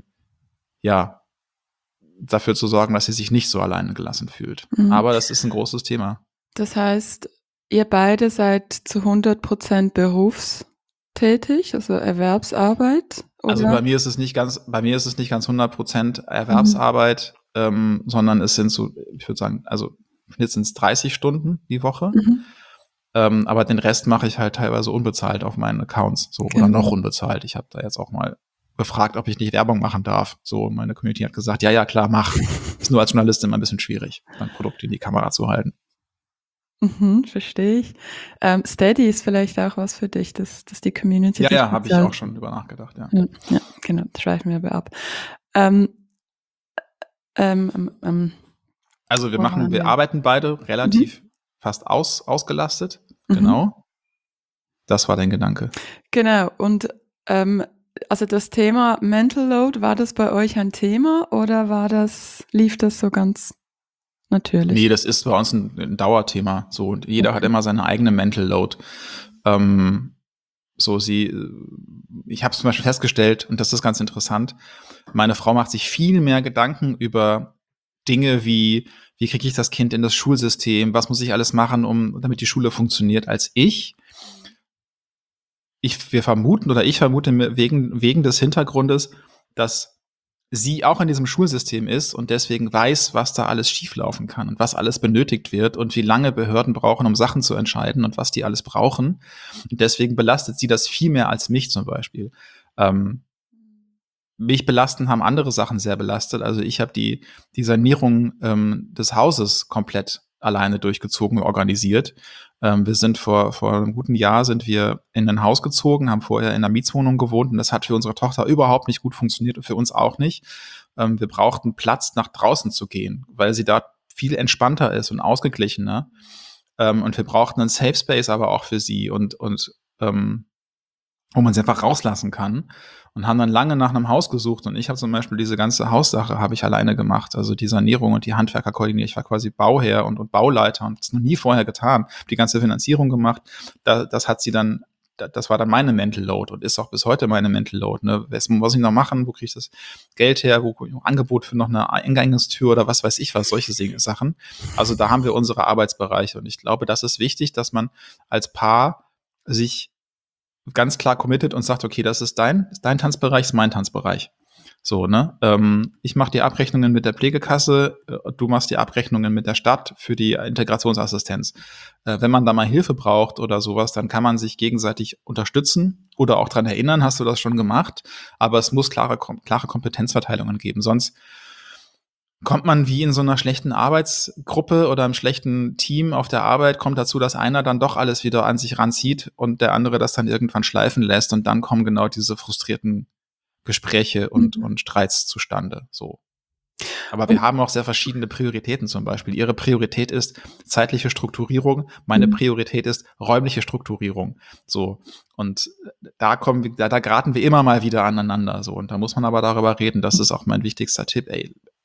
dafür zu sorgen, dass sie sich nicht so alleine gelassen fühlt. Aber das ist ein großes Thema. Das heißt, ihr beide seid zu 100% berufstätig, also Erwerbsarbeit? Oder? Also bei mir ist es nicht ganz 100% Erwerbsarbeit, sondern es sind so, ich würde sagen, also jetzt sind es 30 Stunden die Woche. Aber den Rest mache ich halt teilweise unbezahlt auf meinen Accounts, so, oder noch unbezahlt. Ich habe da jetzt auch mal gefragt, ob ich nicht Werbung machen darf. So, meine Community hat gesagt, ja, klar, mach. Ist nur als Journalistin immer ein bisschen schwierig, mein Produkt in die Kamera zu halten. Verstehe ich. Steady ist vielleicht auch was für dich, dass die Community. Ja, habe ich auch schon drüber nachgedacht, ja. Ja, genau, das schweifen wir aber ab. Also wir arbeiten beide relativ fast ausgelastet. Genau. Das war dein Gedanke. Genau, und also das Thema Mental Load, war das bei euch ein Thema oder lief das so ganz natürlich? Nee, das ist bei uns ein Dauerthema. So, und jeder hat immer seine eigene Mental Load. Ich habe zum Beispiel festgestellt, und das ist ganz interessant, meine Frau macht sich viel mehr Gedanken über Dinge wie kriege ich das Kind in das Schulsystem, was muss ich alles machen, damit die Schule funktioniert, als ich. Ich vermute wegen des Hintergrundes, dass sie auch in diesem Schulsystem ist und deswegen weiß, was da alles schieflaufen kann und was alles benötigt wird und wie lange Behörden brauchen, um Sachen zu entscheiden und was die alles brauchen. Und deswegen belastet sie das viel mehr als mich zum Beispiel. Mich belasten haben andere Sachen sehr belastet. Also ich habe die Sanierung des Hauses komplett alleine durchgezogen und organisiert. Wir sind vor einem guten Jahr sind wir in ein Haus gezogen, haben vorher in einer Mietswohnung gewohnt und das hat für unsere Tochter überhaupt nicht gut funktioniert und für uns auch nicht. Wir brauchten Platz, nach draußen zu gehen, weil sie da viel entspannter ist und ausgeglichener. Und wir brauchten einen Safe Space aber auch für sie und wo man sie einfach rauslassen kann und haben dann lange nach einem Haus gesucht und ich habe zum Beispiel diese ganze Haussache habe ich alleine gemacht, also die Sanierung und die Handwerker koordiniert. Ich war quasi Bauherr und Bauleiter und das noch nie vorher getan, die ganze Finanzierung gemacht. Das war dann meine Mental Load und ist auch bis heute meine Mental Load. Ne? Was muss ich noch machen? Wo kriege ich das Geld her? Wo kriege ich noch Angebot für noch eine Eingangstür oder was weiß ich was, solche Sachen. Also da haben wir unsere Arbeitsbereiche und ich glaube, das ist wichtig, dass man als Paar sich ganz klar committed und sagt, okay, das ist dein Tanzbereich, ist mein Tanzbereich. So, ne? Ich mache die Abrechnungen mit der Pflegekasse, du machst die Abrechnungen mit der Stadt für die Integrationsassistenz. Wenn man da mal Hilfe braucht oder sowas, dann kann man sich gegenseitig unterstützen oder auch dran erinnern, hast du das schon gemacht, aber es muss klare Kompetenzverteilungen geben, sonst kommt man wie in so einer schlechten Arbeitsgruppe oder einem schlechten Team auf der Arbeit, kommt dazu, dass einer dann doch alles wieder an sich ranzieht und der andere das dann irgendwann schleifen lässt und dann kommen genau diese frustrierten Gespräche und Streits zustande. So. Aber wir haben auch sehr verschiedene Prioritäten zum Beispiel. Ihre Priorität ist zeitliche Strukturierung, meine Priorität ist räumliche Strukturierung. So. Und da geraten wir immer mal wieder aneinander. So. Und da muss man aber darüber reden. Das ist auch mein wichtigster Tipp.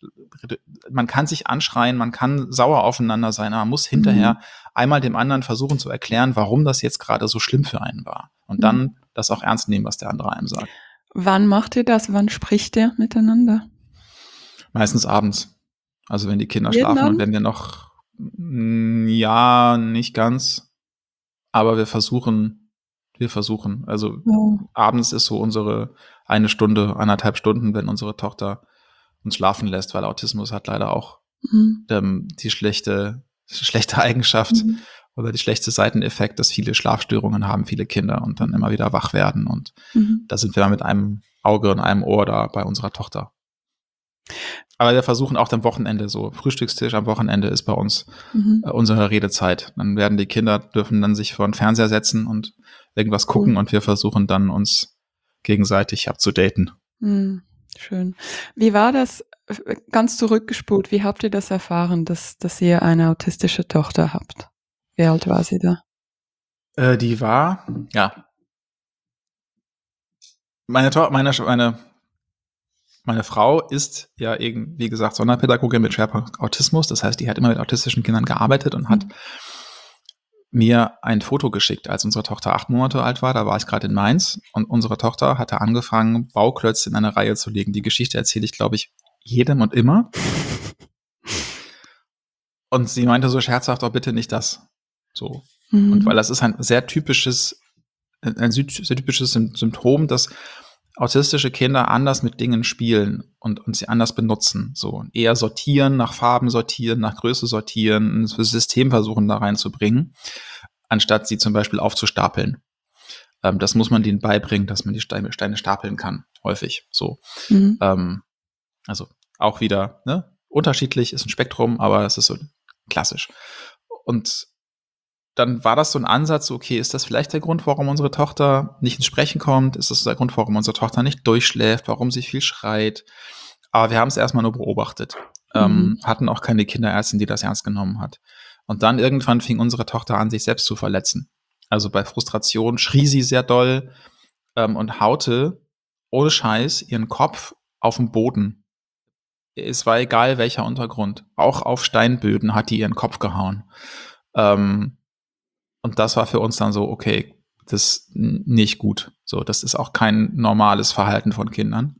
man kann sich anschreien, man kann sauer aufeinander sein, aber man muss hinterher einmal dem anderen versuchen zu erklären, warum das jetzt gerade so schlimm für einen war. Und dann das auch ernst nehmen, was der andere einem sagt. Wann macht ihr das? Wann spricht ihr miteinander? Meistens abends. Also wenn die Kinder Jeden schlafen und Abend? wenn wir noch, ja, nicht ganz, aber wir versuchen. Also Ja. abends ist so unsere 1 Stunde, 1,5 Stunden, wenn unsere Tochter uns schlafen lässt, weil Autismus hat leider auch Mhm. die schlechte Eigenschaft Mhm. oder die schlechte Seiteneffekt, dass viele Schlafstörungen haben, viele Kinder und dann immer wieder wach werden. Und Mhm. da sind wir dann mit einem Auge und einem Ohr da bei unserer Tochter. Aber wir versuchen auch am Wochenende so, Frühstückstisch am Wochenende ist bei uns Mhm. unsere Redezeit. Dann werden die Kinder, dürfen dann sich vor den Fernseher setzen und irgendwas gucken Cool. und wir versuchen dann uns gegenseitig abzudaten. Mhm. Schön. Wie war das, ganz zurückgespult, wie habt ihr das erfahren, dass ihr eine autistische Tochter habt? Wie alt war sie da? Die war, ja, meine Frau ist ja eben, wie gesagt, Sonderpädagogin mit Schwerpunkt Autismus. Das heißt, die hat immer mit autistischen Kindern gearbeitet und hat mir ein Foto geschickt, als unsere Tochter 8 Monate alt war. Da war ich gerade in Mainz und unsere Tochter hatte angefangen, Bauklötze in eine Reihe zu legen. Die Geschichte erzähle ich, glaube ich, jedem und immer. Und sie meinte so scherzhaft, oh, bitte nicht das. So. Und weil das ist ein sehr typisches Symptom, dass autistische Kinder anders mit Dingen spielen und sie anders benutzen. So eher sortieren, nach Farben sortieren, nach Größe sortieren, ein System versuchen da reinzubringen, anstatt sie zum Beispiel aufzustapeln. Das muss man denen beibringen, dass man die Steine stapeln kann, häufig. So. Also auch wieder, ne? Unterschiedlich, ist ein Spektrum, aber es ist so klassisch. Und dann war das so ein Ansatz, okay, ist das vielleicht der Grund, warum unsere Tochter nicht ins Sprechen kommt? Ist das der Grund, warum unsere Tochter nicht durchschläft, warum sie viel schreit? Aber wir haben es erstmal nur beobachtet, hatten auch keine Kinderärztin, die das ernst genommen hat. Und dann irgendwann fing unsere Tochter an, sich selbst zu verletzen. Also bei Frustration schrie sie sehr doll und haute ohne Scheiß ihren Kopf auf den Boden. Es war egal, welcher Untergrund. Auch auf Steinböden hat die ihren Kopf gehauen. Und das war für uns dann so, okay, das ist nicht gut. So, das ist auch kein normales Verhalten von Kindern.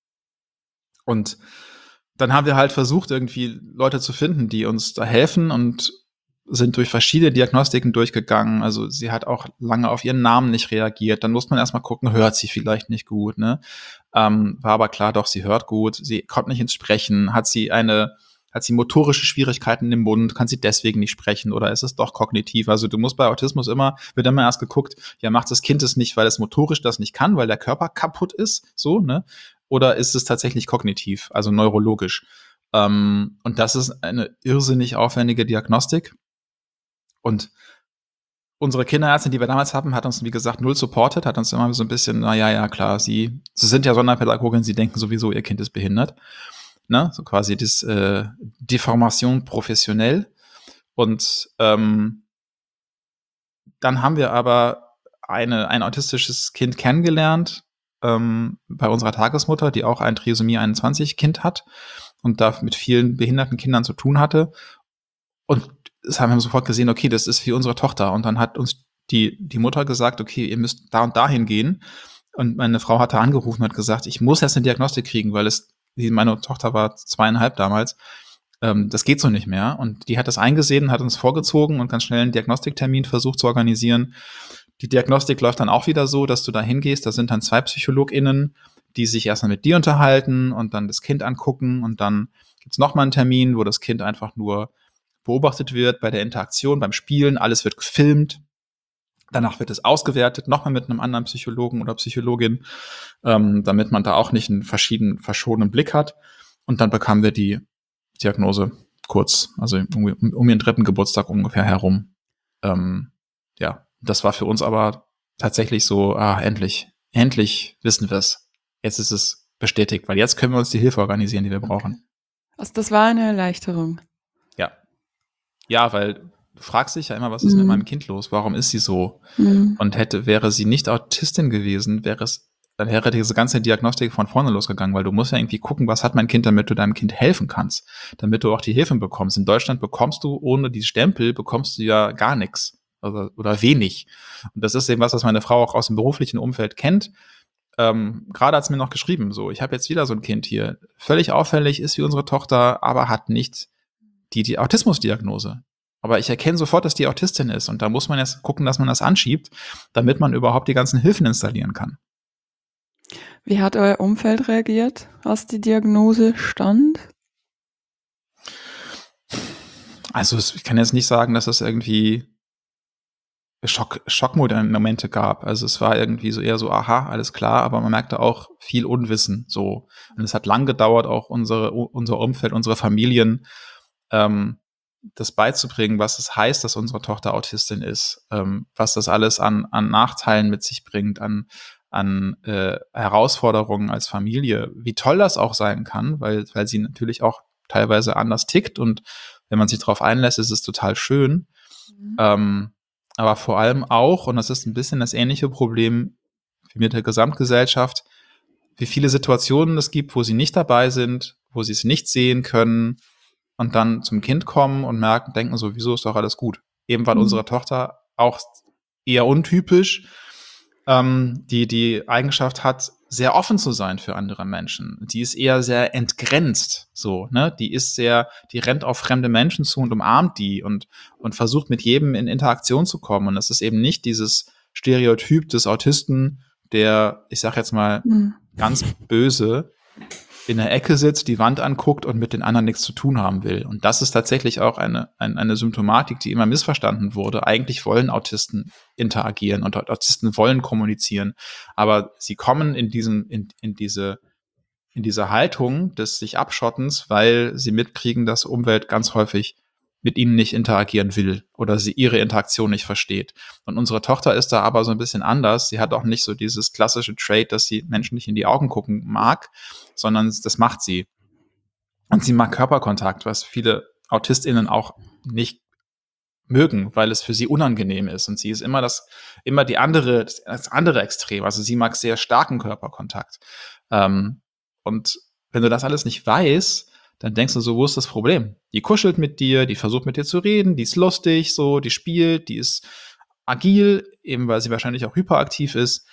Und dann haben wir halt versucht, irgendwie Leute zu finden, die uns da helfen und sind durch verschiedene Diagnostiken durchgegangen. Also sie hat auch lange auf ihren Namen nicht reagiert. Dann muss man erstmal gucken, hört sie vielleicht nicht gut, ne? War aber klar, doch, sie hört gut. Sie kommt nicht ins Sprechen. Hat sie motorische Schwierigkeiten im Mund? Kann sie deswegen nicht sprechen? Oder ist es doch kognitiv? Also du musst bei Autismus wird immer erst geguckt, ja, macht das Kind es nicht, weil es motorisch das nicht kann, weil der Körper kaputt ist, so, ne? Oder ist es tatsächlich kognitiv, also neurologisch? Und das ist eine irrsinnig aufwendige Diagnostik. Und unsere Kinderärztin, die wir damals hatten, hat uns, wie gesagt, null supportet, hat uns immer so ein bisschen, ja, klar, sie sind ja Sonderpädagogin, sie denken sowieso, ihr Kind ist behindert. Ne? So quasi das Deformation professionell. Und dann haben wir aber ein autistisches Kind kennengelernt bei unserer Tagesmutter, die auch ein Trisomie 21 Kind hat und da mit vielen behinderten Kindern zu tun hatte. Und das haben wir sofort gesehen, okay, das ist wie unsere Tochter. Und dann hat uns die Mutter gesagt, okay, ihr müsst da und dahin gehen. Und meine Frau hatte angerufen und hat gesagt, ich muss jetzt eine Diagnostik kriegen, weil meine Tochter war 2,5 damals. Das geht so nicht mehr. Und die hat das eingesehen, hat uns vorgezogen und ganz schnell einen Diagnostiktermin versucht zu organisieren. Die Diagnostik läuft dann auch wieder so, dass du da hingehst. Da sind dann 2 PsychologInnen, die sich erstmal mit dir unterhalten und dann das Kind angucken. Und dann gibt's nochmal einen Termin, wo das Kind einfach nur beobachtet wird bei der Interaktion, beim Spielen. Alles wird gefilmt. Danach wird es ausgewertet, nochmal mit einem anderen Psychologen oder Psychologin, damit man da auch nicht einen verschobenen Blick hat. Und dann bekamen wir die Diagnose kurz, also um ihren 3. Geburtstag ungefähr herum. Ja, das war für uns aber tatsächlich so, endlich wissen wir es. Jetzt ist es bestätigt, weil jetzt können wir uns die Hilfe organisieren, die wir brauchen. Also das war eine Erleichterung. Ja. Ja, weil du fragst dich ja immer, was ist mit meinem Kind los? Warum ist sie so? Und wäre sie nicht Autistin gewesen, wäre es dann wäre diese ganze Diagnostik von vorne losgegangen, weil du musst ja irgendwie gucken, was hat mein Kind, damit du deinem Kind helfen kannst, damit du auch die Hilfe bekommst. In Deutschland bekommst du ohne die Stempel, bekommst du ja gar nichts oder wenig. Und das ist eben was meine Frau auch aus dem beruflichen Umfeld kennt. Gerade hat es mir noch geschrieben, so, ich habe jetzt wieder so ein Kind hier, völlig auffällig, ist wie unsere Tochter, aber hat nicht die Autismusdiagnose. Aber ich erkenne sofort, dass die Autistin ist. Und da muss man jetzt gucken, dass man das anschiebt, damit man überhaupt die ganzen Hilfen installieren kann. Wie hat euer Umfeld reagiert, als die Diagnose stand? Also ich kann jetzt nicht sagen, dass es irgendwie Schockmomente gab. Also es war irgendwie so eher so, aha, alles klar, aber man merkte auch viel Unwissen so. Und es hat lang gedauert, auch unser Umfeld, unsere Familien, das beizubringen, was es heißt, dass unsere Tochter Autistin ist, was das alles an Nachteilen mit sich bringt, an Herausforderungen als Familie, wie toll das auch sein kann, weil sie natürlich auch teilweise anders tickt und wenn man sich darauf einlässt, ist es total schön. Aber vor allem auch, und das ist ein bisschen das ähnliche Problem wie mit der Gesamtgesellschaft, wie viele Situationen es gibt, wo sie nicht dabei sind, wo sie es nicht sehen können und dann zum Kind kommen und denken so, wieso ist doch alles gut? Eben weil unsere Tochter auch eher untypisch die Eigenschaft hat, sehr offen zu sein für andere Menschen. Die ist eher sehr entgrenzt, so, ne? Die rennt auf fremde Menschen zu und umarmt die und versucht mit jedem in Interaktion zu kommen. Und es ist eben nicht dieses Stereotyp des Autisten, der, ich sag jetzt mal, ganz böse in der Ecke sitzt, die Wand anguckt und mit den anderen nichts zu tun haben will. Und das ist tatsächlich auch eine Symptomatik, die immer missverstanden wurde. Eigentlich wollen Autisten interagieren und Autisten wollen kommunizieren, aber sie kommen in diese Haltung des sich Abschottens, weil sie mitkriegen, dass Umwelt ganz häufig mit ihnen nicht interagieren will oder sie ihre Interaktion nicht versteht. Und unsere Tochter ist da aber so ein bisschen anders. Sie hat auch nicht so dieses klassische Trait, dass sie Menschen nicht in die Augen gucken mag, sondern das macht sie. Und sie mag Körperkontakt, was viele AutistInnen auch nicht mögen, weil es für sie unangenehm ist. Und sie ist immer das andere Extrem. Also sie mag sehr starken Körperkontakt. Und wenn du das alles nicht weißt, dann denkst du so, wo ist das Problem? Die kuschelt mit dir, die versucht mit dir zu reden, die ist lustig, so, die spielt, die ist agil, eben weil sie wahrscheinlich auch hyperaktiv ist.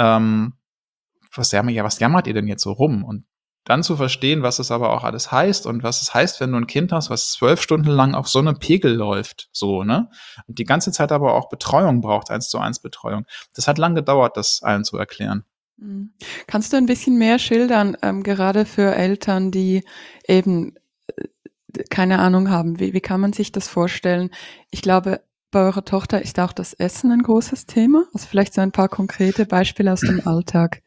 Was jammert ihr denn jetzt so rum? Und dann zu verstehen, was es aber auch alles heißt und was es heißt, wenn du ein Kind hast, was 12 Stunden lang auf so einem Pegel läuft, so, ne? Und die ganze Zeit aber auch Betreuung braucht, 1:1 Betreuung. Das hat lang gedauert, das allen zu erklären. Kannst du ein bisschen mehr schildern, gerade für Eltern, die eben keine Ahnung haben, wie kann man sich das vorstellen? Ich glaube, bei eurer Tochter ist auch das Essen ein großes Thema. Also vielleicht so ein paar konkrete Beispiele aus dem Alltag.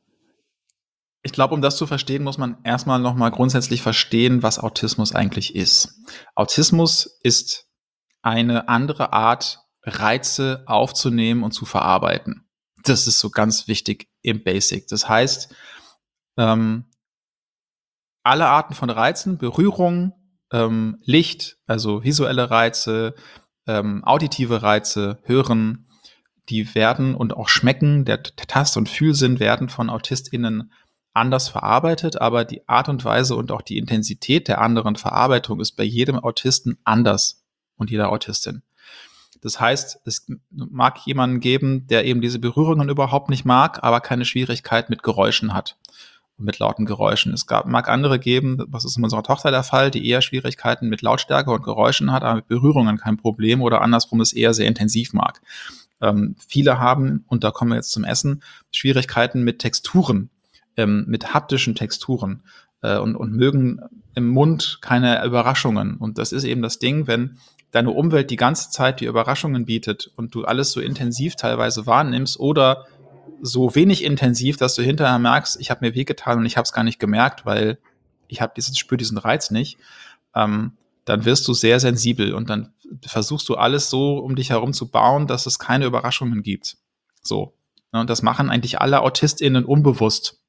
Ich glaube, um das zu verstehen, muss man erstmal nochmal grundsätzlich verstehen, was Autismus eigentlich ist. Autismus ist eine andere Art, Reize aufzunehmen und zu verarbeiten. Das ist so ganz wichtig im Basic. Das heißt, alle Arten von Reizen, Berührung, Licht, also visuelle Reize, auditive Reize, Hören, die werden und auch Schmecken, der Tast- und Fühlsinn werden von AutistInnen anders verarbeitet, aber die Art und Weise und auch die Intensität der anderen Verarbeitung ist bei jedem Autisten anders und jeder Autistin. Das heißt, es mag jemanden geben, der eben diese Berührungen überhaupt nicht mag, aber keine Schwierigkeit mit Geräuschen hat, mit lauten Geräuschen. Mag andere geben, was ist mit unserer Tochter der Fall, die eher Schwierigkeiten mit Lautstärke und Geräuschen hat, aber mit Berührungen kein Problem oder andersrum es eher sehr intensiv mag. Viele haben, und da kommen wir jetzt zum Essen, Schwierigkeiten mit Texturen, mit haptischen Texturen und mögen im Mund keine Überraschungen. Und das ist eben das Ding, wenn deine Umwelt die ganze Zeit die Überraschungen bietet und du alles so intensiv teilweise wahrnimmst oder so wenig intensiv, dass du hinterher merkst, ich habe mir wehgetan und ich habe es gar nicht gemerkt, weil ich spüre diesen Reiz nicht, dann wirst du sehr sensibel und dann versuchst du alles so um dich herum zu bauen, dass es keine Überraschungen gibt. So. Und das machen eigentlich alle AutistInnen unbewusst.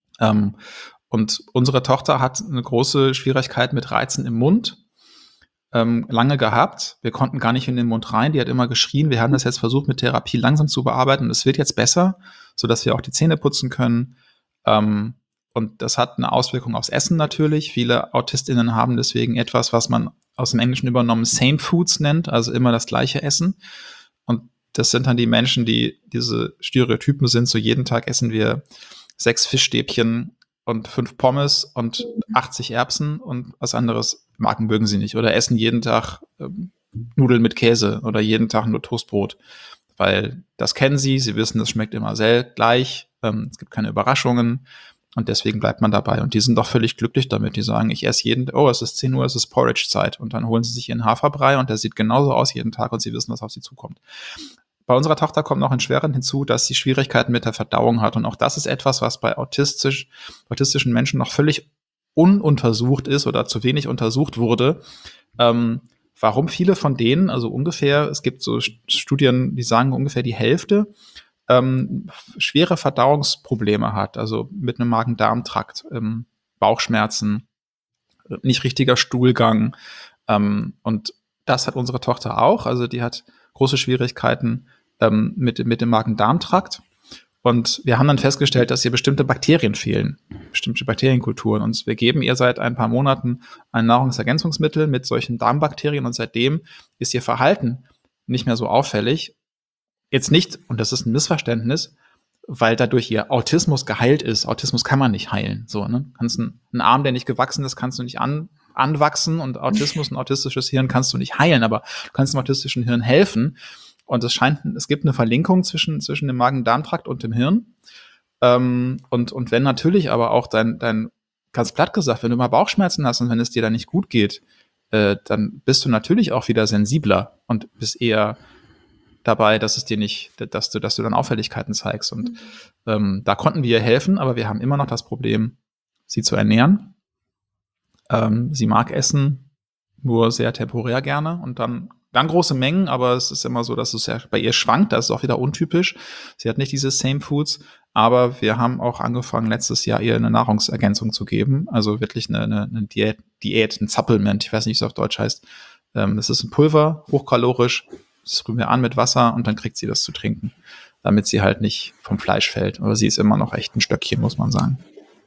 Und unsere Tochter hat eine große Schwierigkeit mit Reizen im Mund. lange gehabt. Wir konnten gar nicht in den Mund rein. Die hat immer geschrien. Wir haben das jetzt versucht, mit Therapie langsam zu bearbeiten. Und es wird jetzt besser, sodass wir auch die Zähne putzen können. Und das hat eine Auswirkung aufs Essen natürlich. Viele AutistInnen haben deswegen etwas, was man aus dem Englischen übernommen Same Foods nennt, also immer das gleiche Essen. Und das sind dann die Menschen, die diese Stereotypen sind. So jeden Tag essen wir 6 Fischstäbchen und 5 Pommes und 80 Erbsen und was anderes mögen sie nicht. Oder essen jeden Tag Nudeln mit Käse oder jeden Tag nur Toastbrot. Weil das kennen sie wissen, das schmeckt immer gleich. Es gibt keine Überraschungen. Und deswegen bleibt man dabei. Und die sind doch völlig glücklich damit. Die sagen, ich esse es ist 10 Uhr, es ist Porridge-Zeit. Und dann holen sie sich ihren Haferbrei und der sieht genauso aus jeden Tag und sie wissen, was auf sie zukommt. Bei unserer Tochter kommt noch ein Schweren hinzu, dass sie Schwierigkeiten mit der Verdauung hat. Und auch das ist etwas, was bei autistischen Menschen noch völlig ununtersucht ist oder zu wenig untersucht wurde. Warum viele von denen, also ungefähr, es gibt so Studien, die sagen ungefähr die Hälfte, schwere Verdauungsprobleme hat, also mit einem Magen-Darm-Trakt, Bauchschmerzen, nicht richtiger Stuhlgang. Und das hat unsere Tochter auch. Also die hat große Schwierigkeiten mit dem Magen-Darm-Trakt. Und wir haben dann festgestellt, dass ihr bestimmte Bakterien fehlen, bestimmte Bakterienkulturen. Und wir geben ihr seit ein paar Monaten ein Nahrungsergänzungsmittel mit solchen Darmbakterien. Und seitdem ist ihr Verhalten nicht mehr so auffällig. Jetzt nicht, und das ist ein Missverständnis, weil dadurch ihr Autismus geheilt ist. Autismus kann man nicht heilen. So, ne? Kannst einen Arm, der nicht gewachsen ist, kannst du nicht anwachsen, und Autismus, ein autistisches Hirn kannst du nicht heilen, aber du kannst dem autistischen Hirn helfen. Und es gibt eine Verlinkung zwischen dem Magen-Darm-Trakt und dem Hirn. Und wenn natürlich aber auch dein ganz platt gesagt, wenn du mal Bauchschmerzen hast und wenn es dir dann nicht gut geht, dann bist du natürlich auch wieder sensibler und bist eher dabei, dass du dann Auffälligkeiten zeigst. Und da konnten wir ihr helfen, aber wir haben immer noch das Problem, sie zu ernähren. Sie mag Essen nur sehr temporär gerne und dann große Mengen, aber es ist immer so, dass es ja bei ihr schwankt. Das ist auch wieder untypisch. Sie hat nicht diese Same Foods, aber wir haben auch angefangen, letztes Jahr ihr eine Nahrungsergänzung zu geben. Also wirklich eine Diät, ein Supplement. Ich weiß nicht, wie es auf Deutsch heißt. Das ist ein Pulver, hochkalorisch. Das rühren wir an mit Wasser und dann kriegt sie das zu trinken, damit sie halt nicht vom Fleisch fällt. Aber sie ist immer noch echt ein Stöckchen, muss man sagen.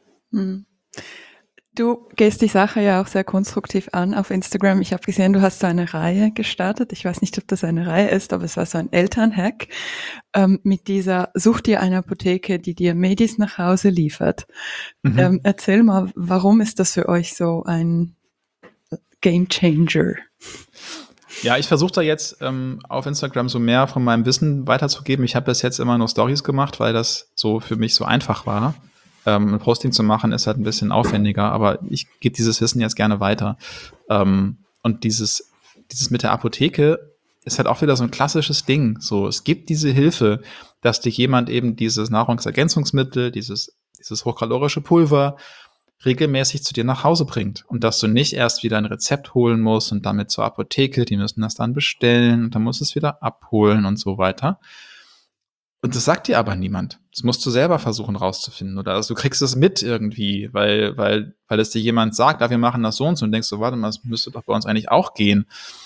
Du gehst die Sache ja auch sehr konstruktiv an auf Instagram. Ich habe gesehen, du hast so eine Reihe gestartet. Ich weiß nicht, ob das eine Reihe ist, aber es war so ein Elternhack mit dieser Such dir eine Apotheke, die dir Medis nach Hause liefert. Erzähl mal, warum ist das für euch so ein Game Changer? Ja, ich versuche da jetzt auf Instagram so mehr von meinem Wissen weiterzugeben. Ich habe bis jetzt immer nur Stories gemacht, weil das so für mich so einfach war. Ein Posting zu machen ist halt ein bisschen aufwendiger, aber ich gebe dieses Wissen jetzt gerne weiter. Und dieses mit der Apotheke ist halt auch wieder so ein klassisches Ding. So, es gibt diese Hilfe, dass dir jemand eben dieses Nahrungsergänzungsmittel, dieses hochkalorische Pulver regelmäßig zu dir nach Hause bringt und dass du nicht erst wieder ein Rezept holen musst und damit zur Apotheke, die müssen das dann bestellen und dann musst du es wieder abholen und so weiter. Und das sagt dir aber niemand. Das musst du selber versuchen rauszufinden. Oder also du kriegst es mit irgendwie, weil es dir jemand sagt, wir machen das so und so, und denkst so, warte mal, das müsste doch bei uns eigentlich auch gehen.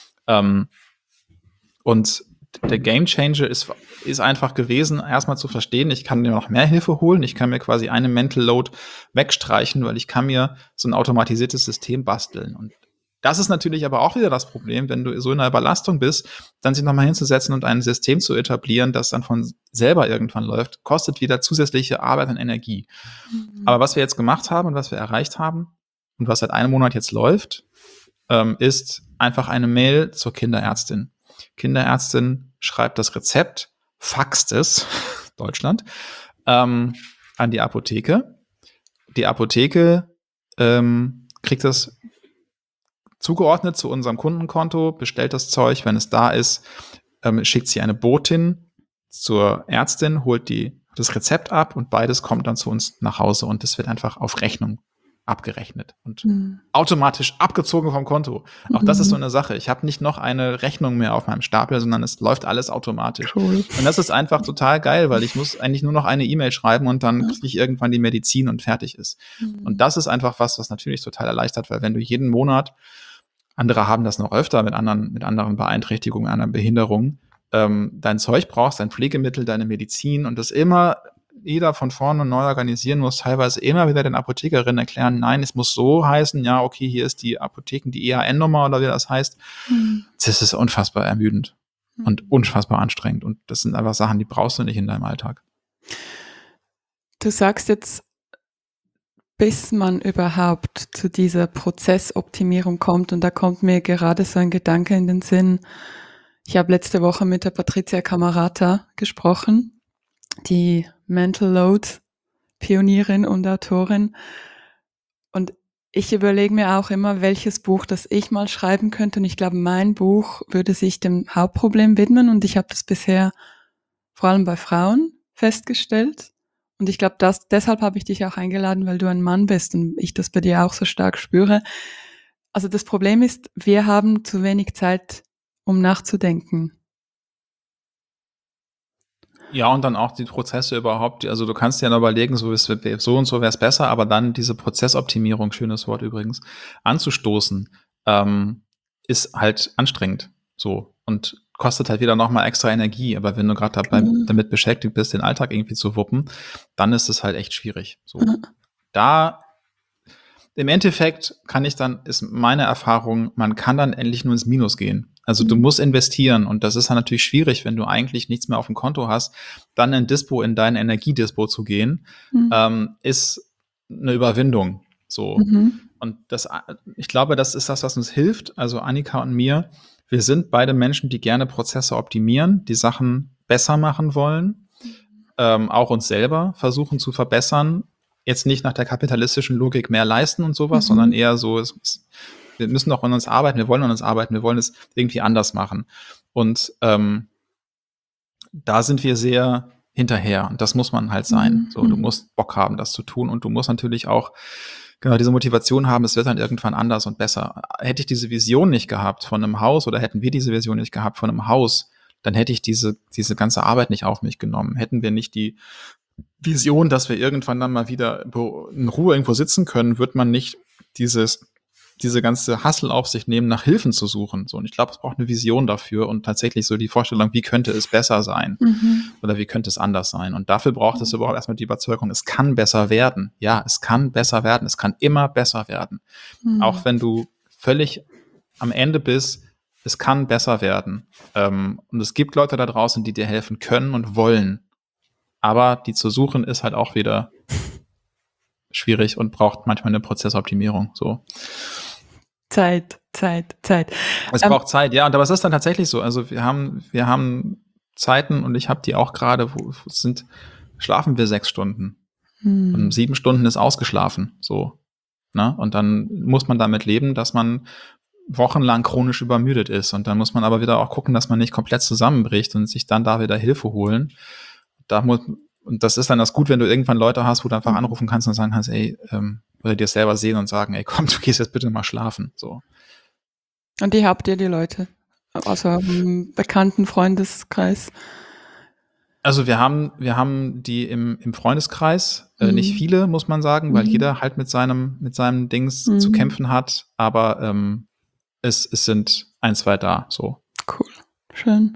Und der Game Changer ist einfach gewesen, erstmal zu verstehen, ich kann mir noch mehr Hilfe holen, ich kann mir quasi eine Mental Load wegstreichen, weil ich kann mir so ein automatisiertes System basteln. Und das ist natürlich aber auch wieder das Problem, wenn du so in einer Überlastung bist, dann sich nochmal hinzusetzen und ein System zu etablieren, das dann von selber irgendwann läuft, kostet wieder zusätzliche Arbeit und Energie. Aber was wir jetzt gemacht haben und was wir erreicht haben und was seit einem Monat jetzt läuft, ist einfach eine Mail zur Kinderärztin. Kinderärztin schreibt das Rezept, faxt es, Deutschland, an die Apotheke. Die Apotheke kriegt das zugeordnet zu unserem Kundenkonto, bestellt das Zeug, wenn es da ist, schickt sie eine Botin zur Ärztin, holt das Rezept ab und beides kommt dann zu uns nach Hause und es wird einfach auf Rechnung abgerechnet und automatisch abgezogen vom Konto. Auch das ist so eine Sache. Ich habe nicht noch eine Rechnung mehr auf meinem Stapel, sondern es läuft alles automatisch. Cool. Und das ist einfach total geil, weil ich muss eigentlich nur noch eine E-Mail schreiben und dann kriege ich irgendwann die Medizin und fertig ist. Und das ist einfach was natürlich total erleichtert, weil wenn du jeden Monat andere haben das noch öfter mit anderen Beeinträchtigungen, anderen Behinderungen, dein Zeug brauchst, dein Pflegemittel, deine Medizin und das immer jeder von vorne neu organisieren muss, teilweise immer wieder den Apothekerinnen erklären, nein, es muss so heißen, ja, okay, hier ist die Apotheken, die EAN-Nummer oder wie das heißt. Das ist unfassbar ermüdend und unfassbar anstrengend und das sind einfach Sachen, die brauchst du nicht in deinem Alltag. Du sagst jetzt, bis man überhaupt zu dieser Prozessoptimierung kommt, und da kommt mir gerade so ein Gedanke in den Sinn. Ich habe letzte Woche mit der Patricia Camerata gesprochen, die Mental Load Pionierin und Autorin. Und ich überlege mir auch immer, welches Buch das ich mal schreiben könnte. Und ich glaube, mein Buch würde sich dem Hauptproblem widmen. Und ich habe das bisher vor allem bei Frauen festgestellt. Und ich glaube, deshalb habe ich dich auch eingeladen, weil du ein Mann bist und ich das bei dir auch so stark spüre. Also das Problem ist, wir haben zu wenig Zeit, um nachzudenken. Ja, und dann auch die Prozesse überhaupt, also du kannst dir ja noch überlegen, so und so wäre es besser, aber dann diese Prozessoptimierung, schönes Wort übrigens, anzustoßen, ist halt anstrengend so und kostet halt wieder nochmal extra Energie. Aber wenn du gerade damit beschäftigt bist, den Alltag irgendwie zu wuppen, dann ist es halt echt schwierig. So. Da im Endeffekt ist meine Erfahrung, man kann dann endlich nur ins Minus gehen. Also du musst investieren und das ist dann natürlich schwierig, wenn du eigentlich nichts mehr auf dem Konto hast, dann in dein Energiedispo zu gehen, ist eine Überwindung. So. Und ich glaube, das ist das, was uns hilft. Also Annika und mir, wir sind beide Menschen, die gerne Prozesse optimieren, die Sachen besser machen wollen, auch uns selber versuchen zu verbessern. Jetzt nicht nach der kapitalistischen Logik mehr leisten und sowas, sondern eher so, wir müssen doch an uns arbeiten, wir wollen an uns arbeiten, wir wollen es irgendwie anders machen. Und da sind wir sehr hinterher und das muss man halt sein. So, du musst Bock haben, das zu tun und du musst natürlich auch genau diese Motivation haben, es wird dann irgendwann anders und besser. Hätte ich diese Vision nicht gehabt von einem Haus oder hätten wir diese Vision nicht gehabt von einem Haus, dann hätte ich diese ganze Arbeit nicht auf mich genommen. Hätten wir nicht die Vision, dass wir irgendwann dann mal wieder in Ruhe irgendwo sitzen können, wird man nicht diese ganze Hassel auf sich nehmen, nach Hilfen zu suchen. So, und ich glaube, es braucht eine Vision dafür und tatsächlich so die Vorstellung, wie könnte es besser sein oder wie könnte es anders sein. Und dafür braucht es überhaupt erstmal die Überzeugung, es kann besser werden. Ja, es kann besser werden. Es kann immer besser werden. Auch wenn du völlig am Ende bist, es kann besser werden. Und es gibt Leute da draußen, die dir helfen können und wollen. Aber die zu suchen ist halt auch wieder schwierig und braucht manchmal eine Prozessoptimierung. So. Zeit. Es braucht Zeit, ja. Und aber es ist dann tatsächlich so. Also wir haben Zeiten und ich habe die auch gerade, schlafen wir 6 Stunden. Und 7 Stunden ist ausgeschlafen. So. Ne? Und dann muss man damit leben, dass man wochenlang chronisch übermüdet ist. Und dann muss man aber wieder auch gucken, dass man nicht komplett zusammenbricht und sich dann da wieder Hilfe holen. Und das ist dann das gut, wenn du irgendwann Leute hast, wo du einfach anrufen kannst und sagen kannst, ey, oder dir selber sehen und sagen, ey, komm, du gehst jetzt bitte mal schlafen. So. Und die habt ihr, die Leute? Außer im bekannten Freundeskreis? Also wir haben die im Freundeskreis, nicht viele, muss man sagen, weil jeder halt mit seinem Dings zu kämpfen hat, aber es sind 1, 2 da, so. Cool, schön.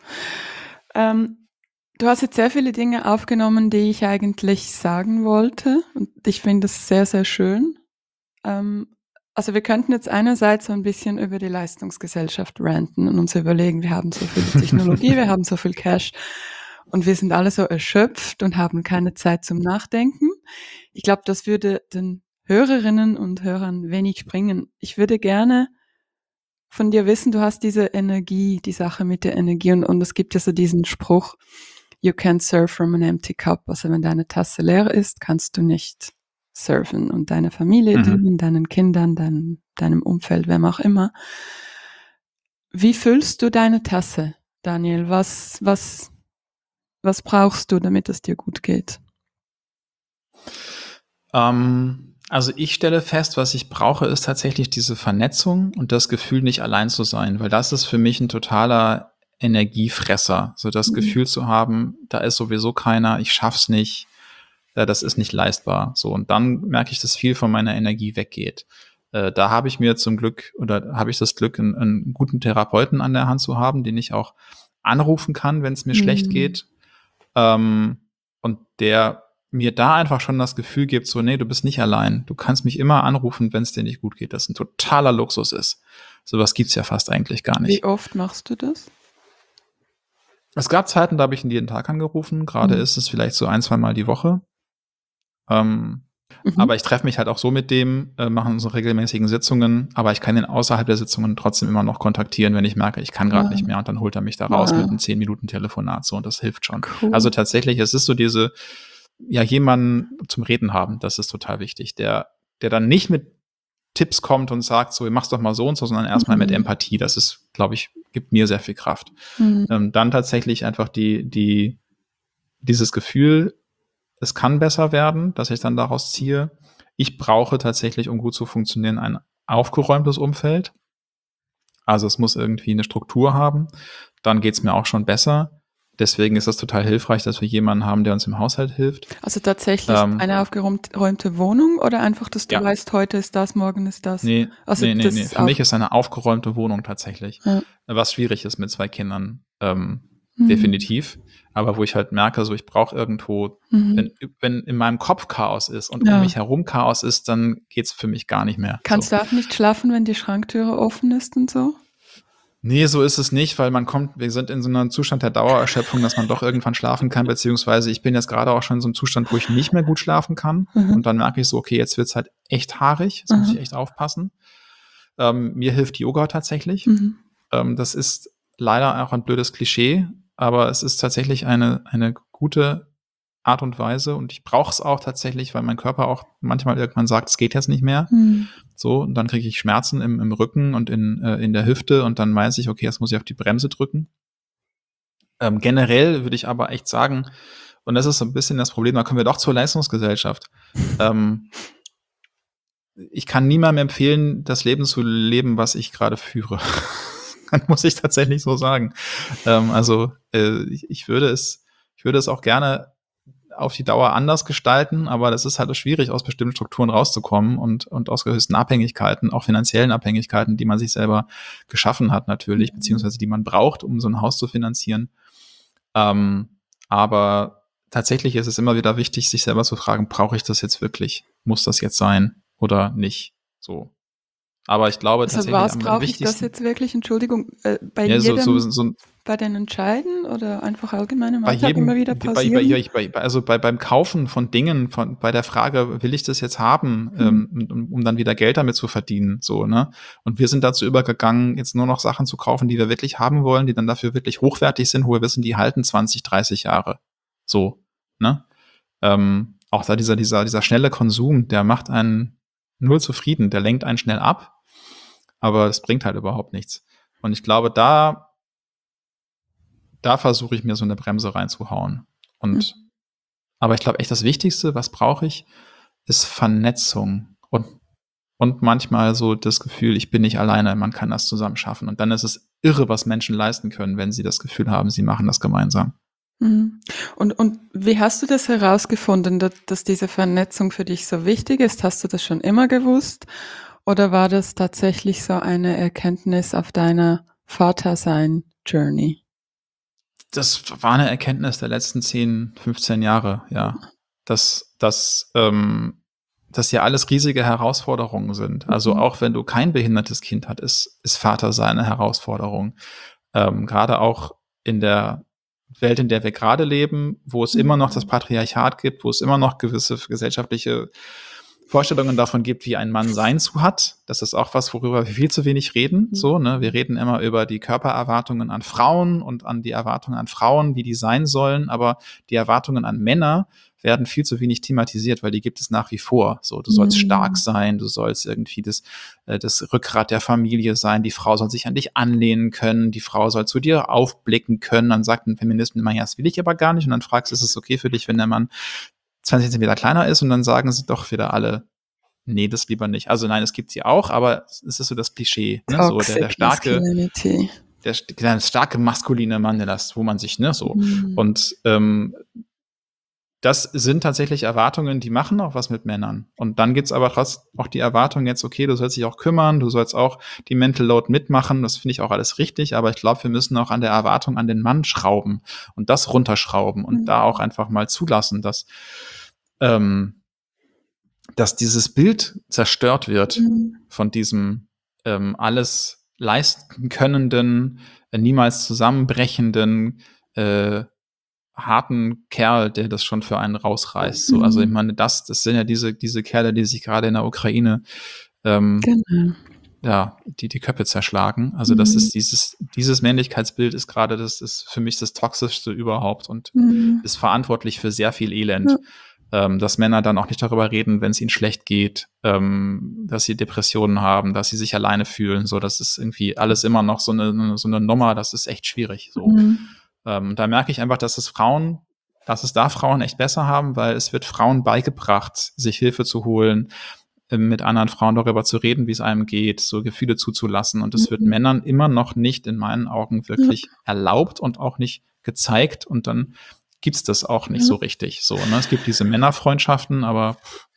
Du hast jetzt sehr viele Dinge aufgenommen, die ich eigentlich sagen wollte und ich finde das sehr, sehr schön. Also wir könnten jetzt einerseits so ein bisschen über die Leistungsgesellschaft ranten und uns überlegen, wir haben so viel Technologie, wir haben so viel Cash und wir sind alle so erschöpft und haben keine Zeit zum Nachdenken. Ich glaube, das würde den Hörerinnen und Hörern wenig bringen. Ich würde gerne von dir wissen, du hast diese Energie, die Sache mit der Energie und es gibt ja so diesen Spruch, you can't serve from an empty cup. Also wenn deine Tasse leer ist, kannst du nicht surfen und deine Familie dienen, deinen Kindern, deinem Umfeld, wem auch immer. Wie füllst du deine Tasse, Daniel? Was brauchst du, damit es dir gut geht? Also ich stelle fest, was ich brauche, ist tatsächlich diese Vernetzung und das Gefühl, nicht allein zu sein, weil das ist für mich ein totaler Energiefresser, so das Gefühl zu haben, da ist sowieso keiner, ich schaff's nicht, das ist nicht leistbar, so und dann merke ich, dass viel von meiner Energie weggeht. Da habe ich mir zum Glück oder habe ich das Glück, einen guten Therapeuten an der Hand zu haben, den ich auch anrufen kann, wenn es mir schlecht geht. Und der mir da einfach schon das Gefühl gibt, so, nee, du bist nicht allein. Du kannst mich immer anrufen, wenn es dir nicht gut geht. Das ein totaler Luxus ist. Sowas gibt's ja fast eigentlich gar nicht. Wie oft machst du das? Es gab Zeiten, da habe ich ihn jeden Tag angerufen. Gerade ist es vielleicht so 1-2 Mal die Woche. Aber ich treffe mich halt auch so mit dem, machen so regelmäßigen Sitzungen, aber ich kann ihn außerhalb der Sitzungen trotzdem immer noch kontaktieren, wenn ich merke, ich kann gerade nicht mehr, und dann holt er mich da raus mit einem 10-Minuten-Telefonat, so, und das hilft schon. Cool. Also tatsächlich, es ist so jemanden zum Reden haben, das ist total wichtig, der dann nicht mit Tipps kommt und sagt, so, mach's doch mal so und so, sondern erstmal mit Empathie. Das ist, glaube ich, gibt mir sehr viel Kraft. Dann tatsächlich einfach dieses Gefühl, es kann besser werden, dass ich dann daraus ziehe. Ich brauche tatsächlich, um gut zu funktionieren, ein aufgeräumtes Umfeld. Also es muss irgendwie eine Struktur haben. Dann geht's mir auch schon besser. Deswegen ist es total hilfreich, dass wir jemanden haben, der uns im Haushalt hilft. Also tatsächlich eine aufgeräumte Wohnung oder einfach, dass du weißt, heute ist das, morgen ist das? Nee. Also Nee. Für mich ist eine aufgeräumte Wohnung tatsächlich. Ja. Was schwierig ist mit 2 Kindern. Definitiv. Aber wo ich halt merke, so, ich brauche irgendwo, wenn in meinem Kopf Chaos ist und um mich herum Chaos ist, dann geht's für mich gar nicht mehr. Kannst du auch nicht schlafen, wenn die Schranktüre offen ist und so? Nee, so ist es nicht, weil wir sind in so einem Zustand der Dauererschöpfung, dass man doch irgendwann schlafen kann, beziehungsweise ich bin jetzt gerade auch schon in so einem Zustand, wo ich nicht mehr gut schlafen kann. Und dann merke ich so, okay, jetzt wird's halt echt haarig, jetzt muss ich echt aufpassen. Mir hilft Yoga tatsächlich. Das ist leider auch ein blödes Klischee, aber es ist tatsächlich eine gute Art und Weise, und ich brauche es auch tatsächlich, weil mein Körper auch manchmal irgendwann sagt, es geht jetzt nicht mehr. So, und dann kriege ich Schmerzen im Rücken und in der Hüfte, und dann weiß ich, okay, jetzt muss ich auf die Bremse drücken. Generell würde ich aber echt sagen, und das ist so ein bisschen das Problem, da kommen wir doch zur Leistungsgesellschaft. Ich kann niemandem empfehlen, das Leben zu leben, was ich gerade führe. Das muss ich tatsächlich so sagen. Ich würde es auch gerne auf die Dauer anders gestalten, aber das ist halt schwierig, aus bestimmten Strukturen rauszukommen und aus gewissen Abhängigkeiten, auch finanziellen Abhängigkeiten, die man sich selber geschaffen hat natürlich, beziehungsweise die man braucht, um so ein Haus zu finanzieren. Aber tatsächlich ist es immer wieder wichtig, sich selber zu fragen, brauche ich das jetzt wirklich? Muss das jetzt sein oder nicht? So. Aber ich glaube tatsächlich, was brauche ich das jetzt wirklich? Entschuldigung, bei jedem, bei den Entscheiden oder einfach allgemein im Alltag immer wieder pausieren? Beim Kaufen von Dingen, bei der Frage, will ich das jetzt haben, um dann wieder Geld damit zu verdienen, so, ne? Und wir sind dazu übergegangen, jetzt nur noch Sachen zu kaufen, die wir wirklich haben wollen, die dann dafür wirklich hochwertig sind, wo wir wissen, die halten 20, 30 Jahre. So, ne? Auch da dieser schnelle Konsum, der macht einen null zufrieden, der lenkt einen schnell ab, aber es bringt halt überhaupt nichts. Und ich glaube, da versuche ich mir so eine Bremse reinzuhauen. Aber ich glaube echt, das Wichtigste, was brauche ich, ist Vernetzung und manchmal so das Gefühl, ich bin nicht alleine, man kann das zusammen schaffen. Und dann ist es irre, was Menschen leisten können, wenn sie das Gefühl haben, sie machen das gemeinsam. Und wie hast du das herausgefunden, dass diese Vernetzung für dich so wichtig ist? Hast du das schon immer gewusst? Oder war das tatsächlich so eine Erkenntnis auf deiner Vatersein-Journey? Das war eine Erkenntnis der letzten 10, 15 Jahre, ja. Dass ja alles riesige Herausforderungen sind. Also auch wenn du kein behindertes Kind hast, ist Vatersein eine Herausforderung. Gerade auch in der Welt, in der wir gerade leben, wo es immer noch das Patriarchat gibt, wo es immer noch gewisse gesellschaftliche Vorstellungen davon gibt, wie ein Mann sein zu hat. Das ist auch was, worüber wir viel zu wenig reden. So, ne? Wir reden immer über die Körpererwartungen an Frauen und an die Erwartungen an Frauen, wie die sein sollen, aber die Erwartungen an Männer werden viel zu wenig thematisiert, weil die gibt es nach wie vor. So, du sollst stark sein, du sollst irgendwie das Rückgrat der Familie sein, die Frau soll sich an dich anlehnen können, die Frau soll zu dir aufblicken können. Dann sagt ein Feminist immer, ja, das will ich aber gar nicht. Und dann fragst du, ist es okay für dich, wenn der Mann 20 Zentimeter kleiner ist? Und dann sagen sie doch wieder alle, nee, das lieber nicht. Also nein, es gibt sie auch, aber es ist so das Klischee, ne? So der starke maskuline Mann, wo man sich, ne, so. Und das sind tatsächlich Erwartungen, die machen auch was mit Männern. Und dann gibt's aber trotzdem auch die Erwartung jetzt, okay, du sollst dich auch kümmern, du sollst auch die Mental Load mitmachen. Das finde ich auch alles richtig. Aber ich glaube, wir müssen auch an der Erwartung an den Mann schrauben und das runterschrauben und da auch einfach mal zulassen, dass dieses Bild zerstört wird von diesem alles leisten könnenden, niemals zusammenbrechenden, harten Kerl, der das schon für einen rausreißt. So, also ich meine, das sind ja diese Kerle, die sich gerade in der Ukraine Genau. ja, die Köpfe zerschlagen. Also das ist dieses Männlichkeitsbild ist gerade, das ist für mich das Toxischste überhaupt und ist verantwortlich für sehr viel Elend. Dass Männer dann auch nicht darüber reden, wenn es ihnen schlecht geht, dass sie Depressionen haben, dass sie sich alleine fühlen. So, das ist irgendwie alles immer noch so eine Nummer, das ist echt schwierig. So. Da merke ich einfach, dass es Frauen echt besser haben, weil es wird Frauen beigebracht, sich Hilfe zu holen, mit anderen Frauen darüber zu reden, wie es einem geht, so Gefühle zuzulassen. Und es wird Männern immer noch nicht in meinen Augen wirklich erlaubt und auch nicht gezeigt. Und dann gibt's das auch nicht so richtig. So, ne? Es gibt diese Männerfreundschaften, aber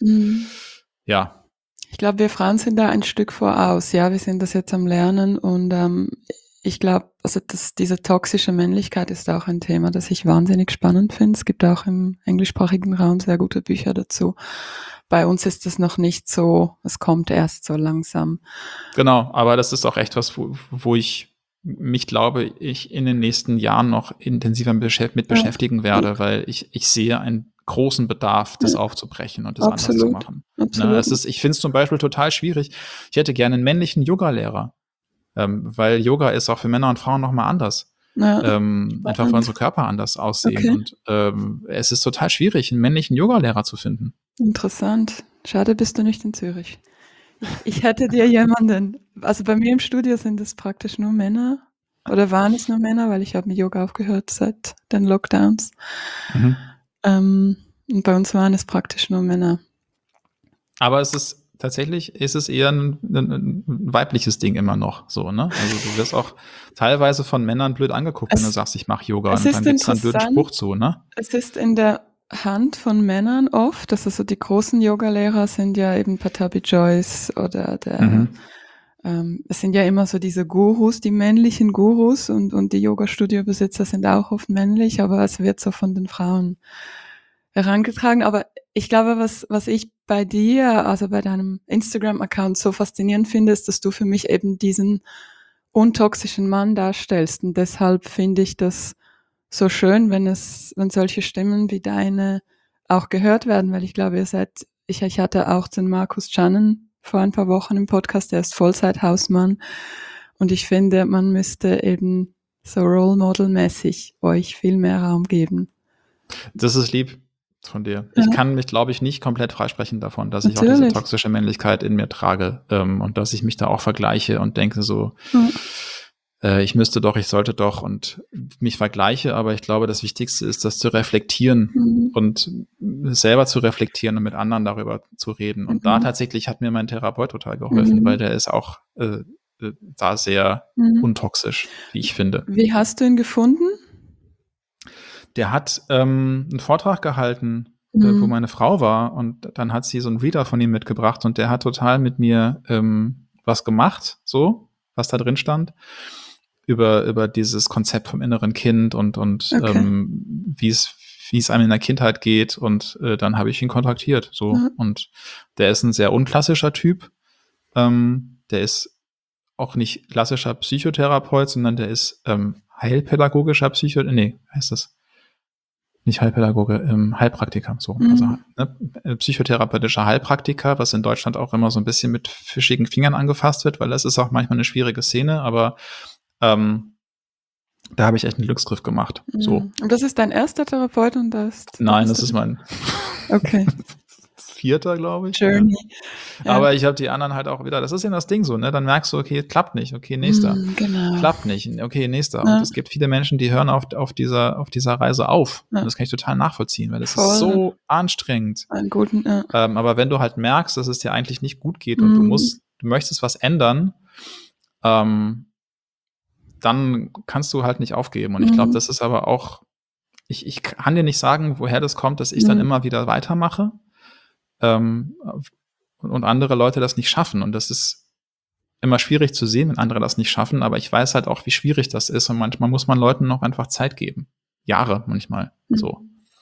ja. Ich glaube, wir Frauen sind da ein Stück voraus. Ja, wir sind das jetzt am Lernen und ich glaube, also diese toxische Männlichkeit ist auch ein Thema, das ich wahnsinnig spannend finde. Es gibt auch im englischsprachigen Raum sehr gute Bücher dazu. Bei uns ist das noch nicht so, es kommt erst so langsam. Genau, aber das ist auch echt was, wo ich mich, glaube ich, in den nächsten Jahren noch intensiver mit beschäftigen werde, weil ich sehe einen großen Bedarf, das aufzubrechen und das anders zu machen. Absolut. Ich finde es zum Beispiel total schwierig. Ich hätte gerne einen männlichen Yoga-Lehrer, weil Yoga ist auch für Männer und Frauen nochmal anders. Einfach weil unsere Körper anders aussehen. Okay. Und es ist total schwierig, einen männlichen Yoga-Lehrer zu finden. Interessant. Schade, bist du nicht in Zürich. Ich hätte dir jemanden, also bei mir im Studio sind es praktisch nur Männer oder waren es nur Männer, weil ich habe mit Yoga aufgehört seit den Lockdowns. Und bei uns waren es praktisch nur Männer. Aber tatsächlich ist es eher ein weibliches Ding immer noch so, ne? Also du wirst auch teilweise von Männern blöd angeguckt, wenn du sagst, ich mache Yoga. Und dann gibt's dann einen blöden Spruch zu, ne? Es ist in der Hand von Männern oft, also so die großen Yoga-Lehrer sind ja eben Patabi Joyce oder es sind ja immer so diese Gurus, die männlichen Gurus und die Yoga-Studio-Besitzer sind auch oft männlich, aber es wird so von den Frauen herangetragen. Aber ich glaube, was ich bei dir, also bei deinem Instagram-Account so faszinierend finde, ist, dass du für mich eben diesen untoxischen Mann darstellst. Und deshalb finde ich das so schön, wenn solche Stimmen wie deine auch gehört werden, weil ich glaube, ich hatte auch den Markus Channen vor ein paar Wochen im Podcast, der ist Vollzeit-Hausmann. Und ich finde, man müsste eben so Role Model-mäßig euch viel mehr Raum geben. Das ist lieb von dir. Ja. Ich kann mich, glaube ich, nicht komplett freisprechen davon, dass ich auch diese toxische Männlichkeit in mir trage und dass ich mich da auch vergleiche und denke so, ich sollte doch und mich vergleiche, aber ich glaube, das Wichtigste ist, das zu reflektieren und selber zu reflektieren und mit anderen darüber zu reden. Und da tatsächlich hat mir mein Therapeut total geholfen, weil der ist auch da sehr untoxisch, wie ich finde. Wie hast du ihn gefunden? Der hat einen Vortrag gehalten, wo meine Frau war und dann hat sie so einen Reader von ihm mitgebracht und der hat total mit mir was gemacht, so, was da drin stand, über dieses Konzept vom inneren Kind und wie es einem in der Kindheit geht und dann habe ich ihn kontaktiert, so. Und der ist ein sehr unklassischer Typ, der ist auch nicht klassischer Psychotherapeut, sondern der ist heilpädagogischer heißt das? Nicht Heilpädagoge, Heilpraktiker, so. Also psychotherapeutischer Heilpraktiker, was in Deutschland auch immer so ein bisschen mit fischigen Fingern angefasst wird, weil das ist auch manchmal eine schwierige Szene, aber da habe ich echt einen Glücksgriff gemacht. So. Und das ist dein erster Therapeut und Nein, das ist mein okay. 4., glaube ich. Journey. Ja. Aber ich habe die anderen halt auch wieder, das ist ja das Ding so, ne? Dann merkst du, okay, klappt nicht, okay, nächster. Genau. Klappt nicht, okay, nächster. Und es gibt viele Menschen, die hören auf dieser Reise auf. Und das kann ich total nachvollziehen, weil das ist so anstrengend. Aber wenn du halt merkst, dass es dir eigentlich nicht gut geht und du möchtest was ändern, dann kannst du halt nicht aufgeben. Und ich glaube, das ist aber auch ich kann dir nicht sagen, woher das kommt, dass ich dann immer wieder weitermache, und andere Leute das nicht schaffen. Und das ist immer schwierig zu sehen, wenn andere das nicht schaffen, aber ich weiß halt auch, wie schwierig das ist und manchmal muss man Leuten noch einfach Zeit geben. Jahre manchmal, so.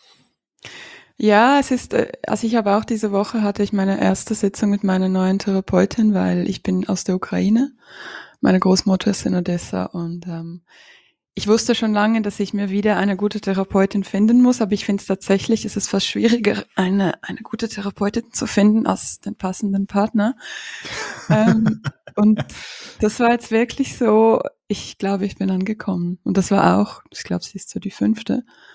Ja, es ist, also ich habe auch diese Woche hatte ich meine erste Sitzung mit meiner neuen Therapeutin, weil ich bin aus der Ukraine. Meine Großmutter ist in Odessa und ich wusste schon lange, dass ich mir wieder eine gute Therapeutin finden muss, aber ich finde es tatsächlich, es ist fast schwieriger, eine gute Therapeutin zu finden als den passenden Partner. Und das war jetzt wirklich so, ich glaube, ich bin angekommen. Und das war auch, ich glaube, sie ist so die 5.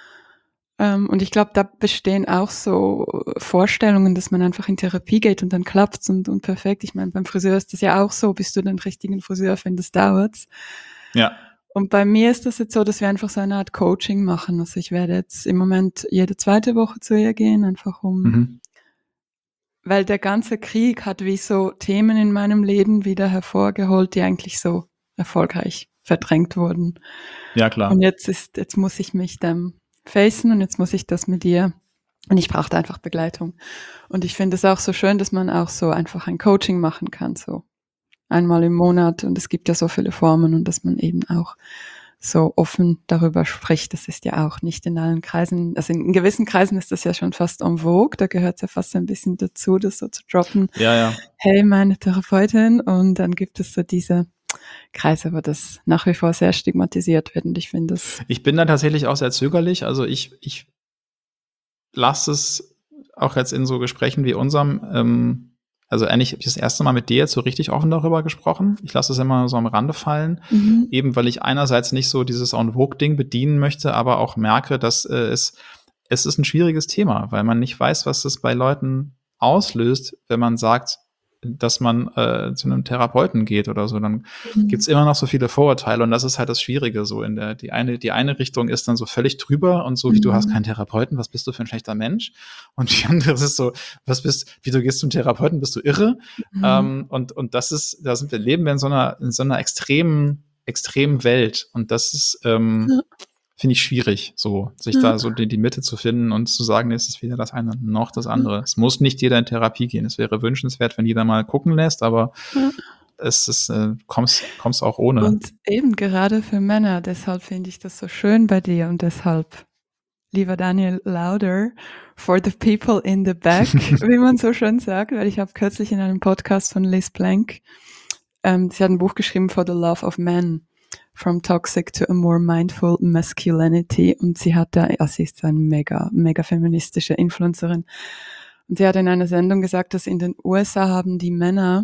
Und ich glaube, da bestehen auch so Vorstellungen, dass man einfach in Therapie geht und dann klappt's und perfekt. Ich meine, beim Friseur ist das ja auch so, bis du den richtigen Friseur findest, dauert's. Ja. Und bei mir ist das jetzt so, dass wir einfach so eine Art Coaching machen. Also ich werde jetzt im Moment jede 2. Woche zu ihr gehen, einfach weil der ganze Krieg hat wie so Themen in meinem Leben wieder hervorgeholt, die eigentlich so erfolgreich verdrängt wurden. Ja, klar. Und jetzt muss ich mich dem facen und jetzt muss ich das mit ihr. Und ich brauchte einfach Begleitung. Und ich finde es auch so schön, dass man auch so einfach ein Coaching machen kann, so einmal im Monat. Und es gibt ja so viele Formen und dass man eben auch so offen darüber spricht. Das ist ja auch nicht in allen Kreisen, also in gewissen Kreisen ist das ja schon fast en vogue. Da gehört es ja fast ein bisschen dazu, das so zu droppen. Ja. Hey, meine Therapeutin. Und dann gibt es so diese Kreise, wo das nach wie vor sehr stigmatisiert wird. Und ich finde das. Ich bin da tatsächlich auch sehr zögerlich. Also ich lasse es auch jetzt in so Gesprächen wie unserem, also eigentlich habe ich das erste Mal mit dir jetzt so richtig offen darüber gesprochen. Ich lasse es immer so am Rande fallen, eben weil ich einerseits nicht so dieses en vogue-Ding bedienen möchte, aber auch merke, dass es ist ein schwieriges Thema, weil man nicht weiß, was das bei Leuten auslöst, wenn man sagt, dass man zu einem Therapeuten geht oder so, dann gibt's immer noch so viele Vorurteile und das ist halt das Schwierige so in der, die eine Richtung ist dann so völlig drüber und so wie du hast keinen Therapeuten, was bist du für ein schlechter Mensch? Und die andere ist so, wie du gehst zum Therapeuten, bist du irre? Und das ist, leben wir in so einer extremen Welt und das ist, finde ich schwierig, so, sich da so die Mitte zu finden und zu sagen, es ist weder das eine noch das andere. Es muss nicht jeder in Therapie gehen. Es wäre wünschenswert, wenn jeder mal gucken lässt, aber es ist, kommst auch ohne. Und eben gerade für Männer, deshalb finde ich das so schön bei dir und deshalb, lieber Daniel, louder for the people in the back, wie man so schön sagt, weil ich habe kürzlich in einem Podcast von Liz Plank, sie hat ein Buch geschrieben, For the Love of Men, From Toxic to a More Mindful Masculinity, und sie hat da, sie ist eine mega feministische Influencerin, und sie hat in einer Sendung gesagt, dass in den USA haben die Männer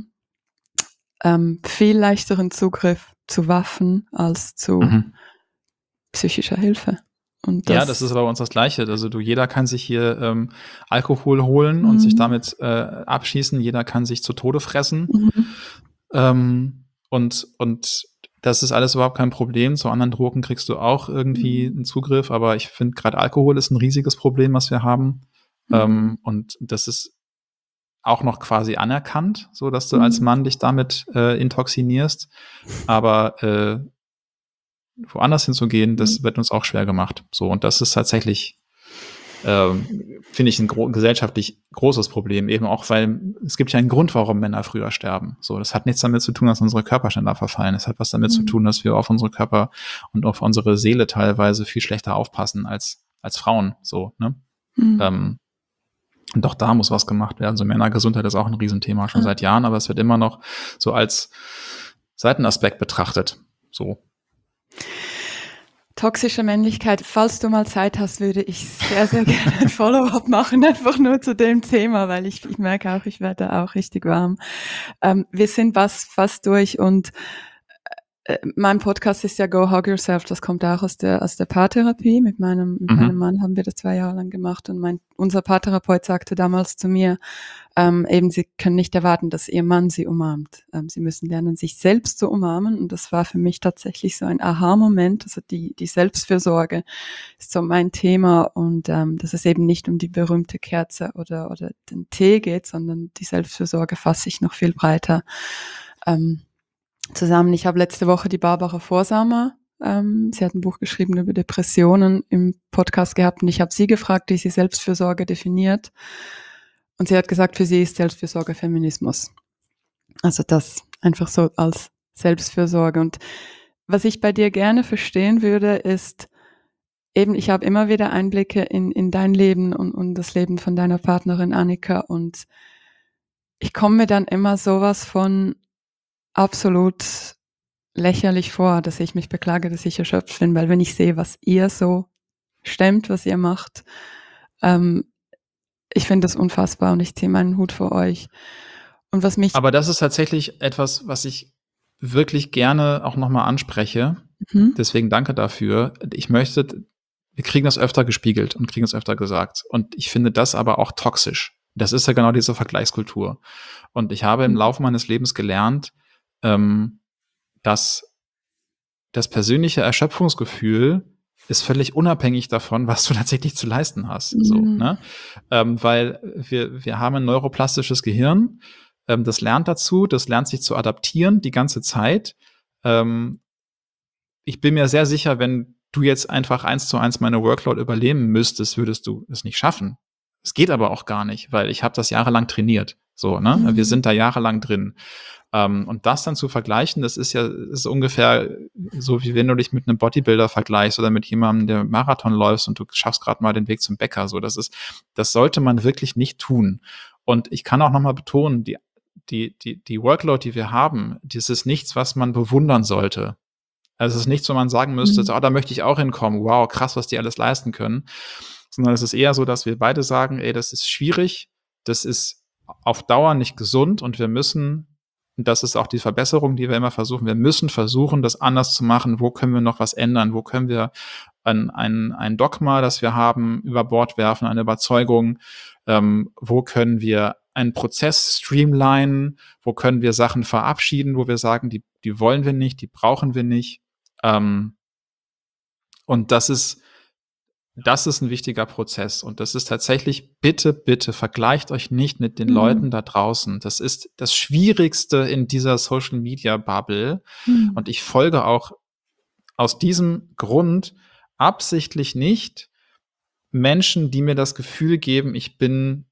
viel leichteren Zugriff zu Waffen als zu psychischer Hilfe. Und das ist aber bei uns das Gleiche. Also jeder kann sich hier Alkohol holen und sich damit abschießen. Jeder kann sich zu Tode fressen. Und das ist alles überhaupt kein Problem. Zu anderen Drogen kriegst du auch irgendwie einen Zugriff. Aber ich finde, gerade Alkohol ist ein riesiges Problem, was wir haben. Und das ist auch noch quasi anerkannt, so dass du als Mann dich damit intoxinierst. Aber woanders hinzugehen, das wird uns auch schwer gemacht. So, und das ist tatsächlich, finde ich, ein gesellschaftlich großes Problem, eben auch, weil es gibt ja einen Grund, warum Männer früher sterben. So, das hat nichts damit zu tun, dass unsere Körper schneller verfallen. Es hat was damit zu tun, dass wir auf unsere Körper und auf unsere Seele teilweise viel schlechter aufpassen als Frauen. So, ne? Und auch da muss was gemacht werden. So Männergesundheit ist auch ein Riesenthema schon seit Jahren, aber es wird immer noch so als Seitenaspekt betrachtet. So. Toxische Männlichkeit. Falls du mal Zeit hast, würde ich sehr, sehr gerne ein Follow-up machen, einfach nur zu dem Thema, weil ich merke auch, ich werde auch richtig warm. Wir sind fast durch und mein Podcast ist ja Go Hug Yourself, das kommt auch aus der Paartherapie. Mit meinem Mann haben wir das 2 Jahre lang gemacht und unser Paartherapeut sagte damals zu mir, eben, sie können nicht erwarten, dass ihr Mann sie umarmt. Sie müssen lernen, sich selbst zu umarmen, und das war für mich tatsächlich so ein Aha-Moment. Also die Selbstfürsorge ist so mein Thema, und dass es eben nicht um die berühmte Kerze oder den Tee geht, sondern die Selbstfürsorge fasse ich noch viel breiter zusammen. Ich habe letzte Woche die Barbara Vorsamer Sie hat ein Buch geschrieben über Depressionen im Podcast gehabt und ich habe sie gefragt, wie sie Selbstfürsorge definiert. Und sie hat gesagt, für sie ist Selbstfürsorge Feminismus. Also das einfach so als Selbstfürsorge. Und was ich bei dir gerne verstehen würde, ist eben, ich habe immer wieder Einblicke in dein Leben und das Leben von deiner Partnerin Annika und ich komme mir dann immer sowas von absolut lächerlich vor, dass ich mich beklage, dass ich erschöpft bin, weil wenn ich sehe, was ihr so stemmt, was ihr macht, ähm, ich finde das unfassbar und ich ziehe meinen Hut vor euch. Und was mich... Aber das ist tatsächlich etwas, was ich wirklich gerne auch nochmal anspreche. Mhm. Deswegen danke dafür. Ich möchte, wir kriegen das öfter gespiegelt und kriegen es öfter gesagt. Und ich finde das aber auch toxisch. Das ist ja genau diese Vergleichskultur. Und ich habe im Laufe meines Lebens gelernt, dass das persönliche Erschöpfungsgefühl ist völlig unabhängig davon, was du tatsächlich zu leisten hast. So, ne? Weil wir haben ein neuroplastisches Gehirn, das lernt dazu, das lernt sich zu adaptieren die ganze Zeit. Ich bin mir sehr sicher, wenn du jetzt einfach 1:1 meine Workload überleben müsstest, würdest du es nicht schaffen. Es geht aber auch gar nicht, weil ich habe das jahrelang trainiert. So, ne? Wir sind da jahrelang drin. Und das dann zu vergleichen, das ist ungefähr so, wie wenn du dich mit einem Bodybuilder vergleichst oder mit jemandem, der Marathon läufst und du schaffst gerade mal den Weg zum Bäcker. So, das sollte man wirklich nicht tun. Und ich kann auch nochmal betonen, die Workload, die wir haben, das ist nichts, was man bewundern sollte. Also es ist nichts, wo man sagen müsste, da möchte ich auch hinkommen. Wow, krass, was die alles leisten können. Sondern es ist eher so, dass wir beide sagen, ey, das ist schwierig, das ist auf Dauer nicht gesund und wir müssen, und das ist auch die Verbesserung, die wir immer versuchen, wir müssen versuchen, das anders zu machen. Wo können wir noch was ändern? Wo können wir ein Dogma, das wir haben, über Bord werfen, eine Überzeugung? Wo können wir einen Prozess streamlinen? Wo können wir Sachen verabschieden, wo wir sagen, die wollen wir nicht, die brauchen wir nicht? Und das ist ein wichtiger Prozess. Und das ist tatsächlich, bitte, bitte vergleicht euch nicht mit den Leuten da draußen. Das ist das Schwierigste in dieser Social Media Bubble. Und ich folge auch aus diesem Grund absichtlich nicht Menschen, die mir das Gefühl geben, ich bin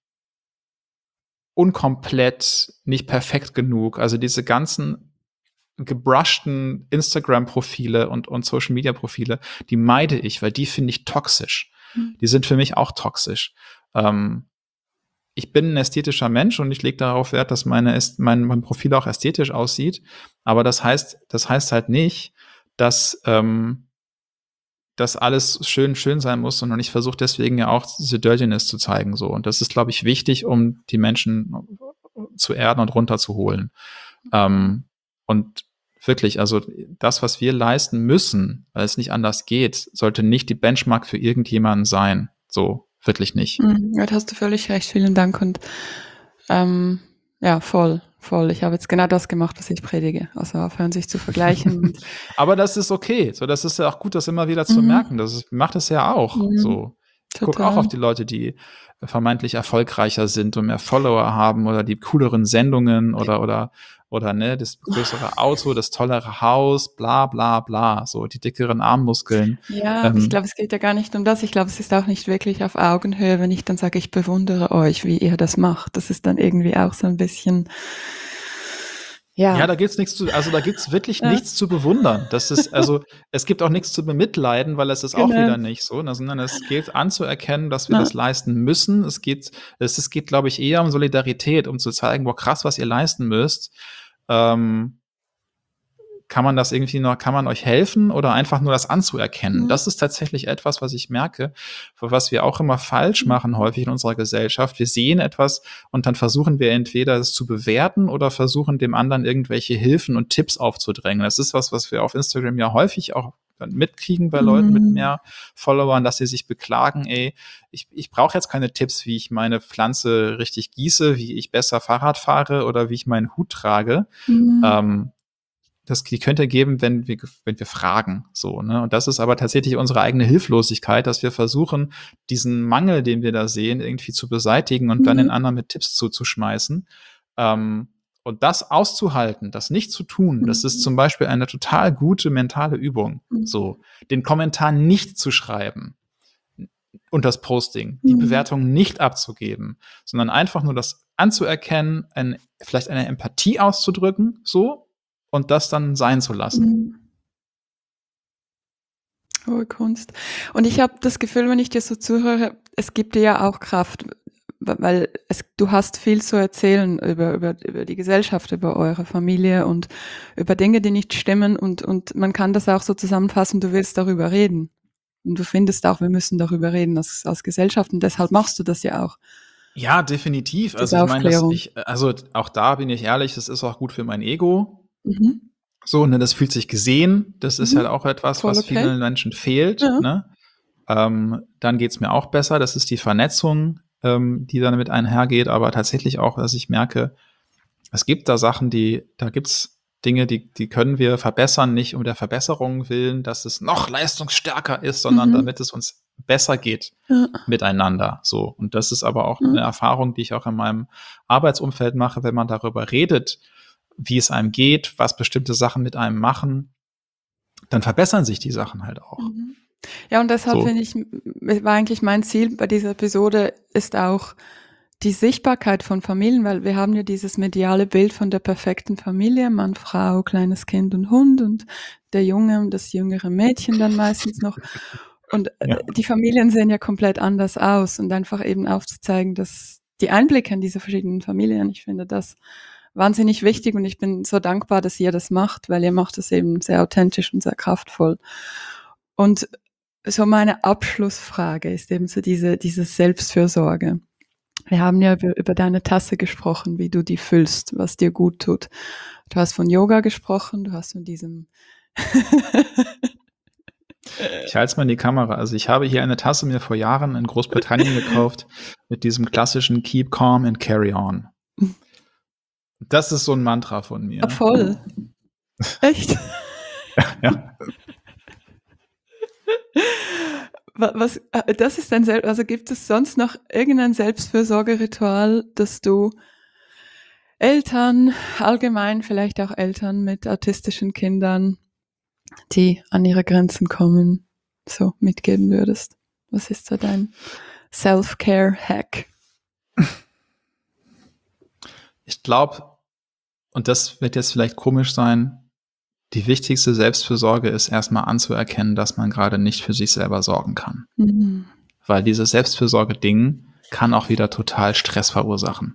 unkomplett, nicht perfekt genug. Also diese ganzen gebrushten Instagram-Profile und Social-Media-Profile, die meide ich, weil die finde ich toxisch. Die sind für mich auch toxisch. Ich bin ein ästhetischer Mensch und ich lege darauf Wert, dass mein Profil auch ästhetisch aussieht. Aber das heißt halt nicht, dass das alles schön sein muss, sondern ich versuche deswegen ja auch diese Dirtiness zu zeigen. So. Und das ist, glaube ich, wichtig, um die Menschen zu erden und runterzuholen. Und wirklich, also das, was wir leisten müssen, weil es nicht anders geht, sollte nicht die Benchmark für irgendjemanden sein. So, wirklich nicht. Ja, da hast du völlig recht. Vielen Dank. Und ja, voll. Ich habe jetzt genau das gemacht, was ich predige. Also aufhören, sich zu vergleichen. Aber das ist okay. So, das ist ja auch gut, das immer wieder zu merken. Das macht es ja auch. So. Ich gucke auch auf die Leute, die vermeintlich erfolgreicher sind und mehr Follower haben oder die cooleren Sendungen oder ne, das größere Auto, das tollere Haus, bla bla bla, so die dickeren Armmuskeln. Ja, ich glaube, es geht ja gar nicht um das. Ich glaube, es ist auch nicht wirklich auf Augenhöhe, wenn ich dann sage, ich bewundere euch, wie ihr das macht. Das ist dann irgendwie auch so ein bisschen... Ja, da gibt's wirklich nichts zu bewundern. Das ist, also, es gibt auch nichts zu bemitleiden, weil es ist auch wieder nicht so, sondern es gilt anzuerkennen, dass wir das leisten müssen. Es geht, glaube ich, eher um Solidarität, um zu zeigen, boah, krass, was ihr leisten müsst. Kann man euch helfen oder einfach nur das anzuerkennen? Das ist tatsächlich etwas, was ich merke, was wir auch immer falsch machen häufig in unserer Gesellschaft. Wir sehen etwas und dann versuchen wir entweder es zu bewerten oder versuchen dem anderen irgendwelche Hilfen und Tipps aufzudrängen. Das ist was wir auf Instagram ja häufig auch dann mitkriegen bei Leuten mit mehr Followern, dass sie sich beklagen, ey, ich brauche jetzt keine Tipps, wie ich meine Pflanze richtig gieße, wie ich besser Fahrrad fahre oder wie ich meinen Hut trage. Die könnt ihr geben, wenn wir fragen, so, ne? Und das ist aber tatsächlich unsere eigene Hilflosigkeit, dass wir versuchen, diesen Mangel, den wir da sehen, irgendwie zu beseitigen und dann den anderen mit Tipps zuzuschmeißen. Und das auszuhalten, das nicht zu tun, das ist zum Beispiel eine total gute mentale Übung. So, den Kommentar nicht zu schreiben und das Posting, die Bewertung nicht abzugeben, sondern einfach nur das anzuerkennen, vielleicht eine Empathie auszudrücken, so, und das dann sein zu lassen. Hohe Kunst. Und ich habe das Gefühl, wenn ich dir so zuhöre, es gibt dir ja auch Kraft, weil du hast viel zu erzählen über die Gesellschaft, über eure Familie und über Dinge, die nicht stimmen und man kann das auch so zusammenfassen, du willst darüber reden. Und du findest auch, wir müssen darüber reden als Gesellschaft und deshalb machst du das ja auch. Ja, definitiv. Diese Also ich meine, Aufklärung. also auch da bin ich ehrlich, das ist auch gut für mein Ego. Mhm. So, ne, das fühlt sich gesehen. Das ist halt auch etwas, Voll was okay. vielen Menschen fehlt. Ja. Ne? Dann geht's mir auch besser. Das ist die Vernetzung, die dann mit einhergeht. Aber tatsächlich auch, dass ich merke, es gibt da Sachen, da gibt's Dinge, die können wir verbessern, nicht um der Verbesserung willen, dass es noch leistungsstärker ist, sondern damit es uns besser geht miteinander. So. Und das ist aber auch eine Erfahrung, die ich auch in meinem Arbeitsumfeld mache, wenn man darüber redet, wie es einem geht, was bestimmte Sachen mit einem machen, dann verbessern sich die Sachen halt auch. Ja, und deshalb So. finde ich, war eigentlich mein Ziel bei dieser Episode, ist auch die Sichtbarkeit von Familien, weil wir haben ja dieses mediale Bild von der perfekten Familie, Mann, Frau, kleines Kind und Hund und der Junge und das jüngere Mädchen dann meistens noch. Und die Familien sehen ja komplett anders aus und einfach eben aufzuzeigen, dass die Einblicke in diese verschiedenen Familien, ich finde das wahnsinnig wichtig und ich bin so dankbar, dass ihr das macht, weil ihr macht es eben sehr authentisch und sehr kraftvoll. Und so meine Abschlussfrage ist eben so diese Selbstfürsorge. Wir haben ja über deine Tasse gesprochen, wie du die füllst, was dir gut tut. Du hast von Yoga gesprochen, du hast von diesem Ich halte es mal in die Kamera. Also ich habe hier eine Tasse mir vor Jahren in Großbritannien gekauft mit diesem klassischen Keep calm and carry on. Das ist so ein Mantra von mir. voll. Echt? Ja. Was, das ist also gibt es sonst noch irgendein Selbstfürsorgeritual, das du Eltern, allgemein vielleicht auch Eltern mit autistischen Kindern, die an ihre Grenzen kommen, so mitgeben würdest? Was ist so dein Self-Care-Hack? Ich glaube, und das wird jetzt vielleicht komisch sein, die wichtigste Selbstfürsorge ist erstmal anzuerkennen, dass man gerade nicht für sich selber sorgen kann. Weil dieses Selbstfürsorge-Ding kann auch wieder total Stress verursachen.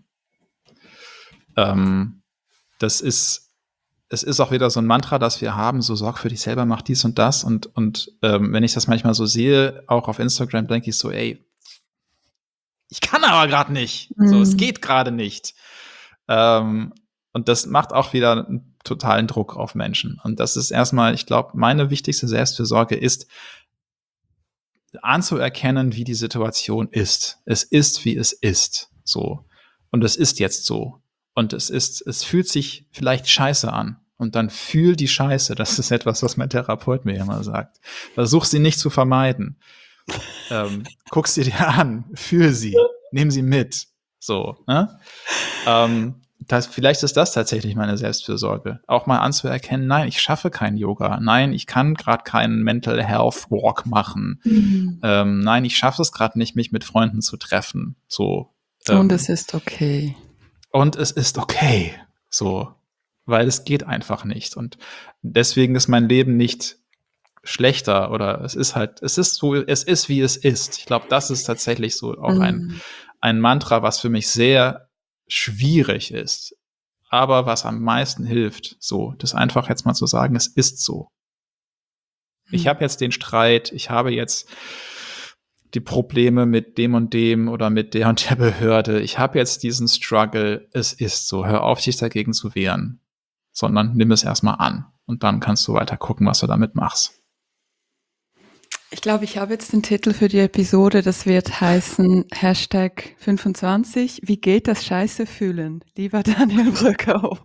Es ist auch wieder so ein Mantra, das wir haben, so sorg für dich selber, mach dies und das. Und wenn ich das manchmal so sehe, auch auf Instagram, denke ich so, ey, ich kann aber gerade nicht. So, es geht gerade nicht. Und das macht auch wieder einen totalen Druck auf Menschen. Und das ist erstmal, ich glaube, meine wichtigste Selbstfürsorge ist, anzuerkennen, wie die Situation ist. Es ist, wie es ist. So. Und es ist jetzt so. Und es fühlt sich vielleicht scheiße an. Und dann fühl die Scheiße. Das ist etwas, was mein Therapeut mir immer sagt. Versuch sie nicht zu vermeiden. Guck sie dir an. Fühl sie. Nimm sie mit. So. Ne? Vielleicht ist das tatsächlich meine Selbstfürsorge. Auch mal anzuerkennen, nein, ich schaffe kein Yoga. Nein, ich kann gerade keinen Mental Health Walk machen. Nein, ich schaffe es gerade nicht, mich mit Freunden zu treffen. So. Und es ist okay. Und es ist okay. So. Weil es geht einfach nicht. Und deswegen ist mein Leben nicht schlechter oder es ist, wie es ist. Ich glaube, das ist tatsächlich so auch ein Mantra, was für mich sehr schwierig ist, aber was am meisten hilft, so, das einfach jetzt mal zu sagen, es ist so. Ich habe jetzt den Streit, ich habe jetzt die Probleme mit dem und dem oder mit der und der Behörde, ich habe jetzt diesen Struggle, es ist so, hör auf, dich dagegen zu wehren, sondern nimm es erstmal an und dann kannst du weiter gucken, was du damit machst. Ich glaube, ich habe jetzt den Titel für die Episode, das wird heißen #25. Wie geht das Scheiße fühlen? Lieber Daniel Bröckhoff.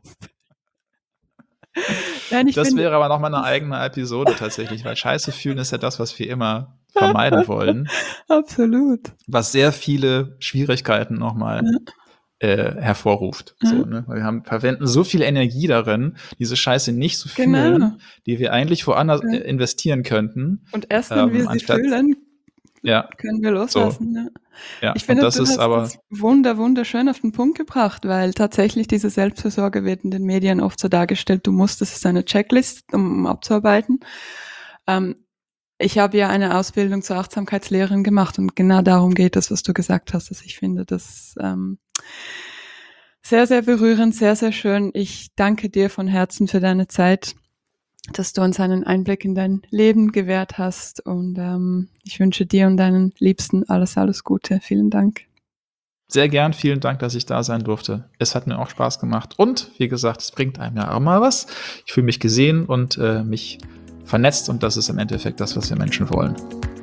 Das wäre aber nochmal eine eigene Episode tatsächlich, weil Scheiße fühlen ist ja das, was wir immer vermeiden wollen. Absolut. Was sehr viele Schwierigkeiten nochmal hervorruft. So, ne? Weil wir verwenden so viel Energie darin, diese Scheiße nicht zu fühlen, die wir eigentlich woanders investieren könnten. Und erst wenn wir sie fühlen, können wir loslassen. So. Ja, ich finde, das du ist hast das wunderschön auf den Punkt gebracht, weil tatsächlich diese Selbstfürsorge wird in den Medien oft so dargestellt, das ist eine Checklist, um abzuarbeiten. Ich habe ja eine Ausbildung zur Achtsamkeitslehrerin gemacht und genau darum geht es, was du gesagt hast. Also ich finde das sehr, sehr berührend, sehr, sehr schön. Ich danke dir von Herzen für deine Zeit, dass du uns einen Einblick in dein Leben gewährt hast und ich wünsche dir und deinen Liebsten alles, alles Gute. Vielen Dank. Sehr gern, vielen Dank, dass ich da sein durfte. Es hat mir auch Spaß gemacht und wie gesagt, es bringt einem ja auch mal was. Ich fühle mich gesehen und mich vernetzt und das ist im Endeffekt das, was wir Menschen wollen.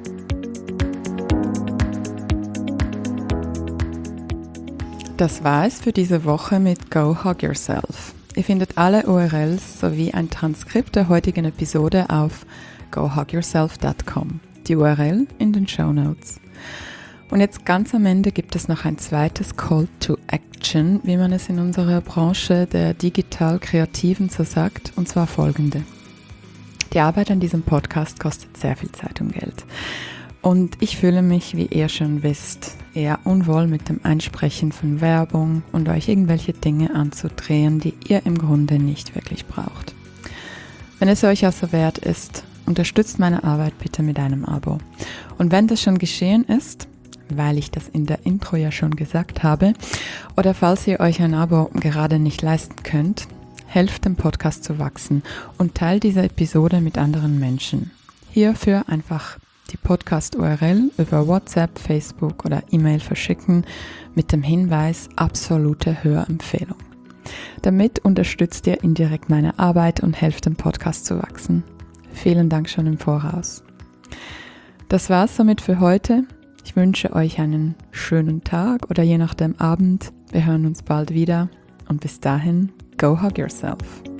Das war es für diese Woche mit Go Hug Yourself. Ihr findet alle URLs sowie ein Transkript der heutigen Episode auf gohugyourself.com. Die URL in den Shownotes. Und jetzt ganz am Ende gibt es noch ein zweites Call to Action, wie man es in unserer Branche der Digital-Kreativen so sagt, und zwar folgende. Die Arbeit an diesem Podcast kostet sehr viel Zeit und Geld. Und ich fühle mich, wie ihr schon wisst, eher unwohl mit dem Einsprechen von Werbung und euch irgendwelche Dinge anzudrehen, die ihr im Grunde nicht wirklich braucht. Wenn es euch also wert ist, unterstützt meine Arbeit bitte mit einem Abo. Und wenn das schon geschehen ist, weil ich das in der Intro ja schon gesagt habe, oder falls ihr euch ein Abo gerade nicht leisten könnt, helft dem Podcast zu wachsen und teilt diese Episode mit anderen Menschen. Hierfür einfach die Podcast-URL über WhatsApp, Facebook oder E-Mail verschicken mit dem Hinweis absolute Hörempfehlung. Damit unterstützt ihr indirekt meine Arbeit und helft dem Podcast zu wachsen. Vielen Dank schon im Voraus. Das war's somit für heute. Ich wünsche euch einen schönen Tag oder je nachdem Abend. Wir hören uns bald wieder und bis dahin, go hug yourself.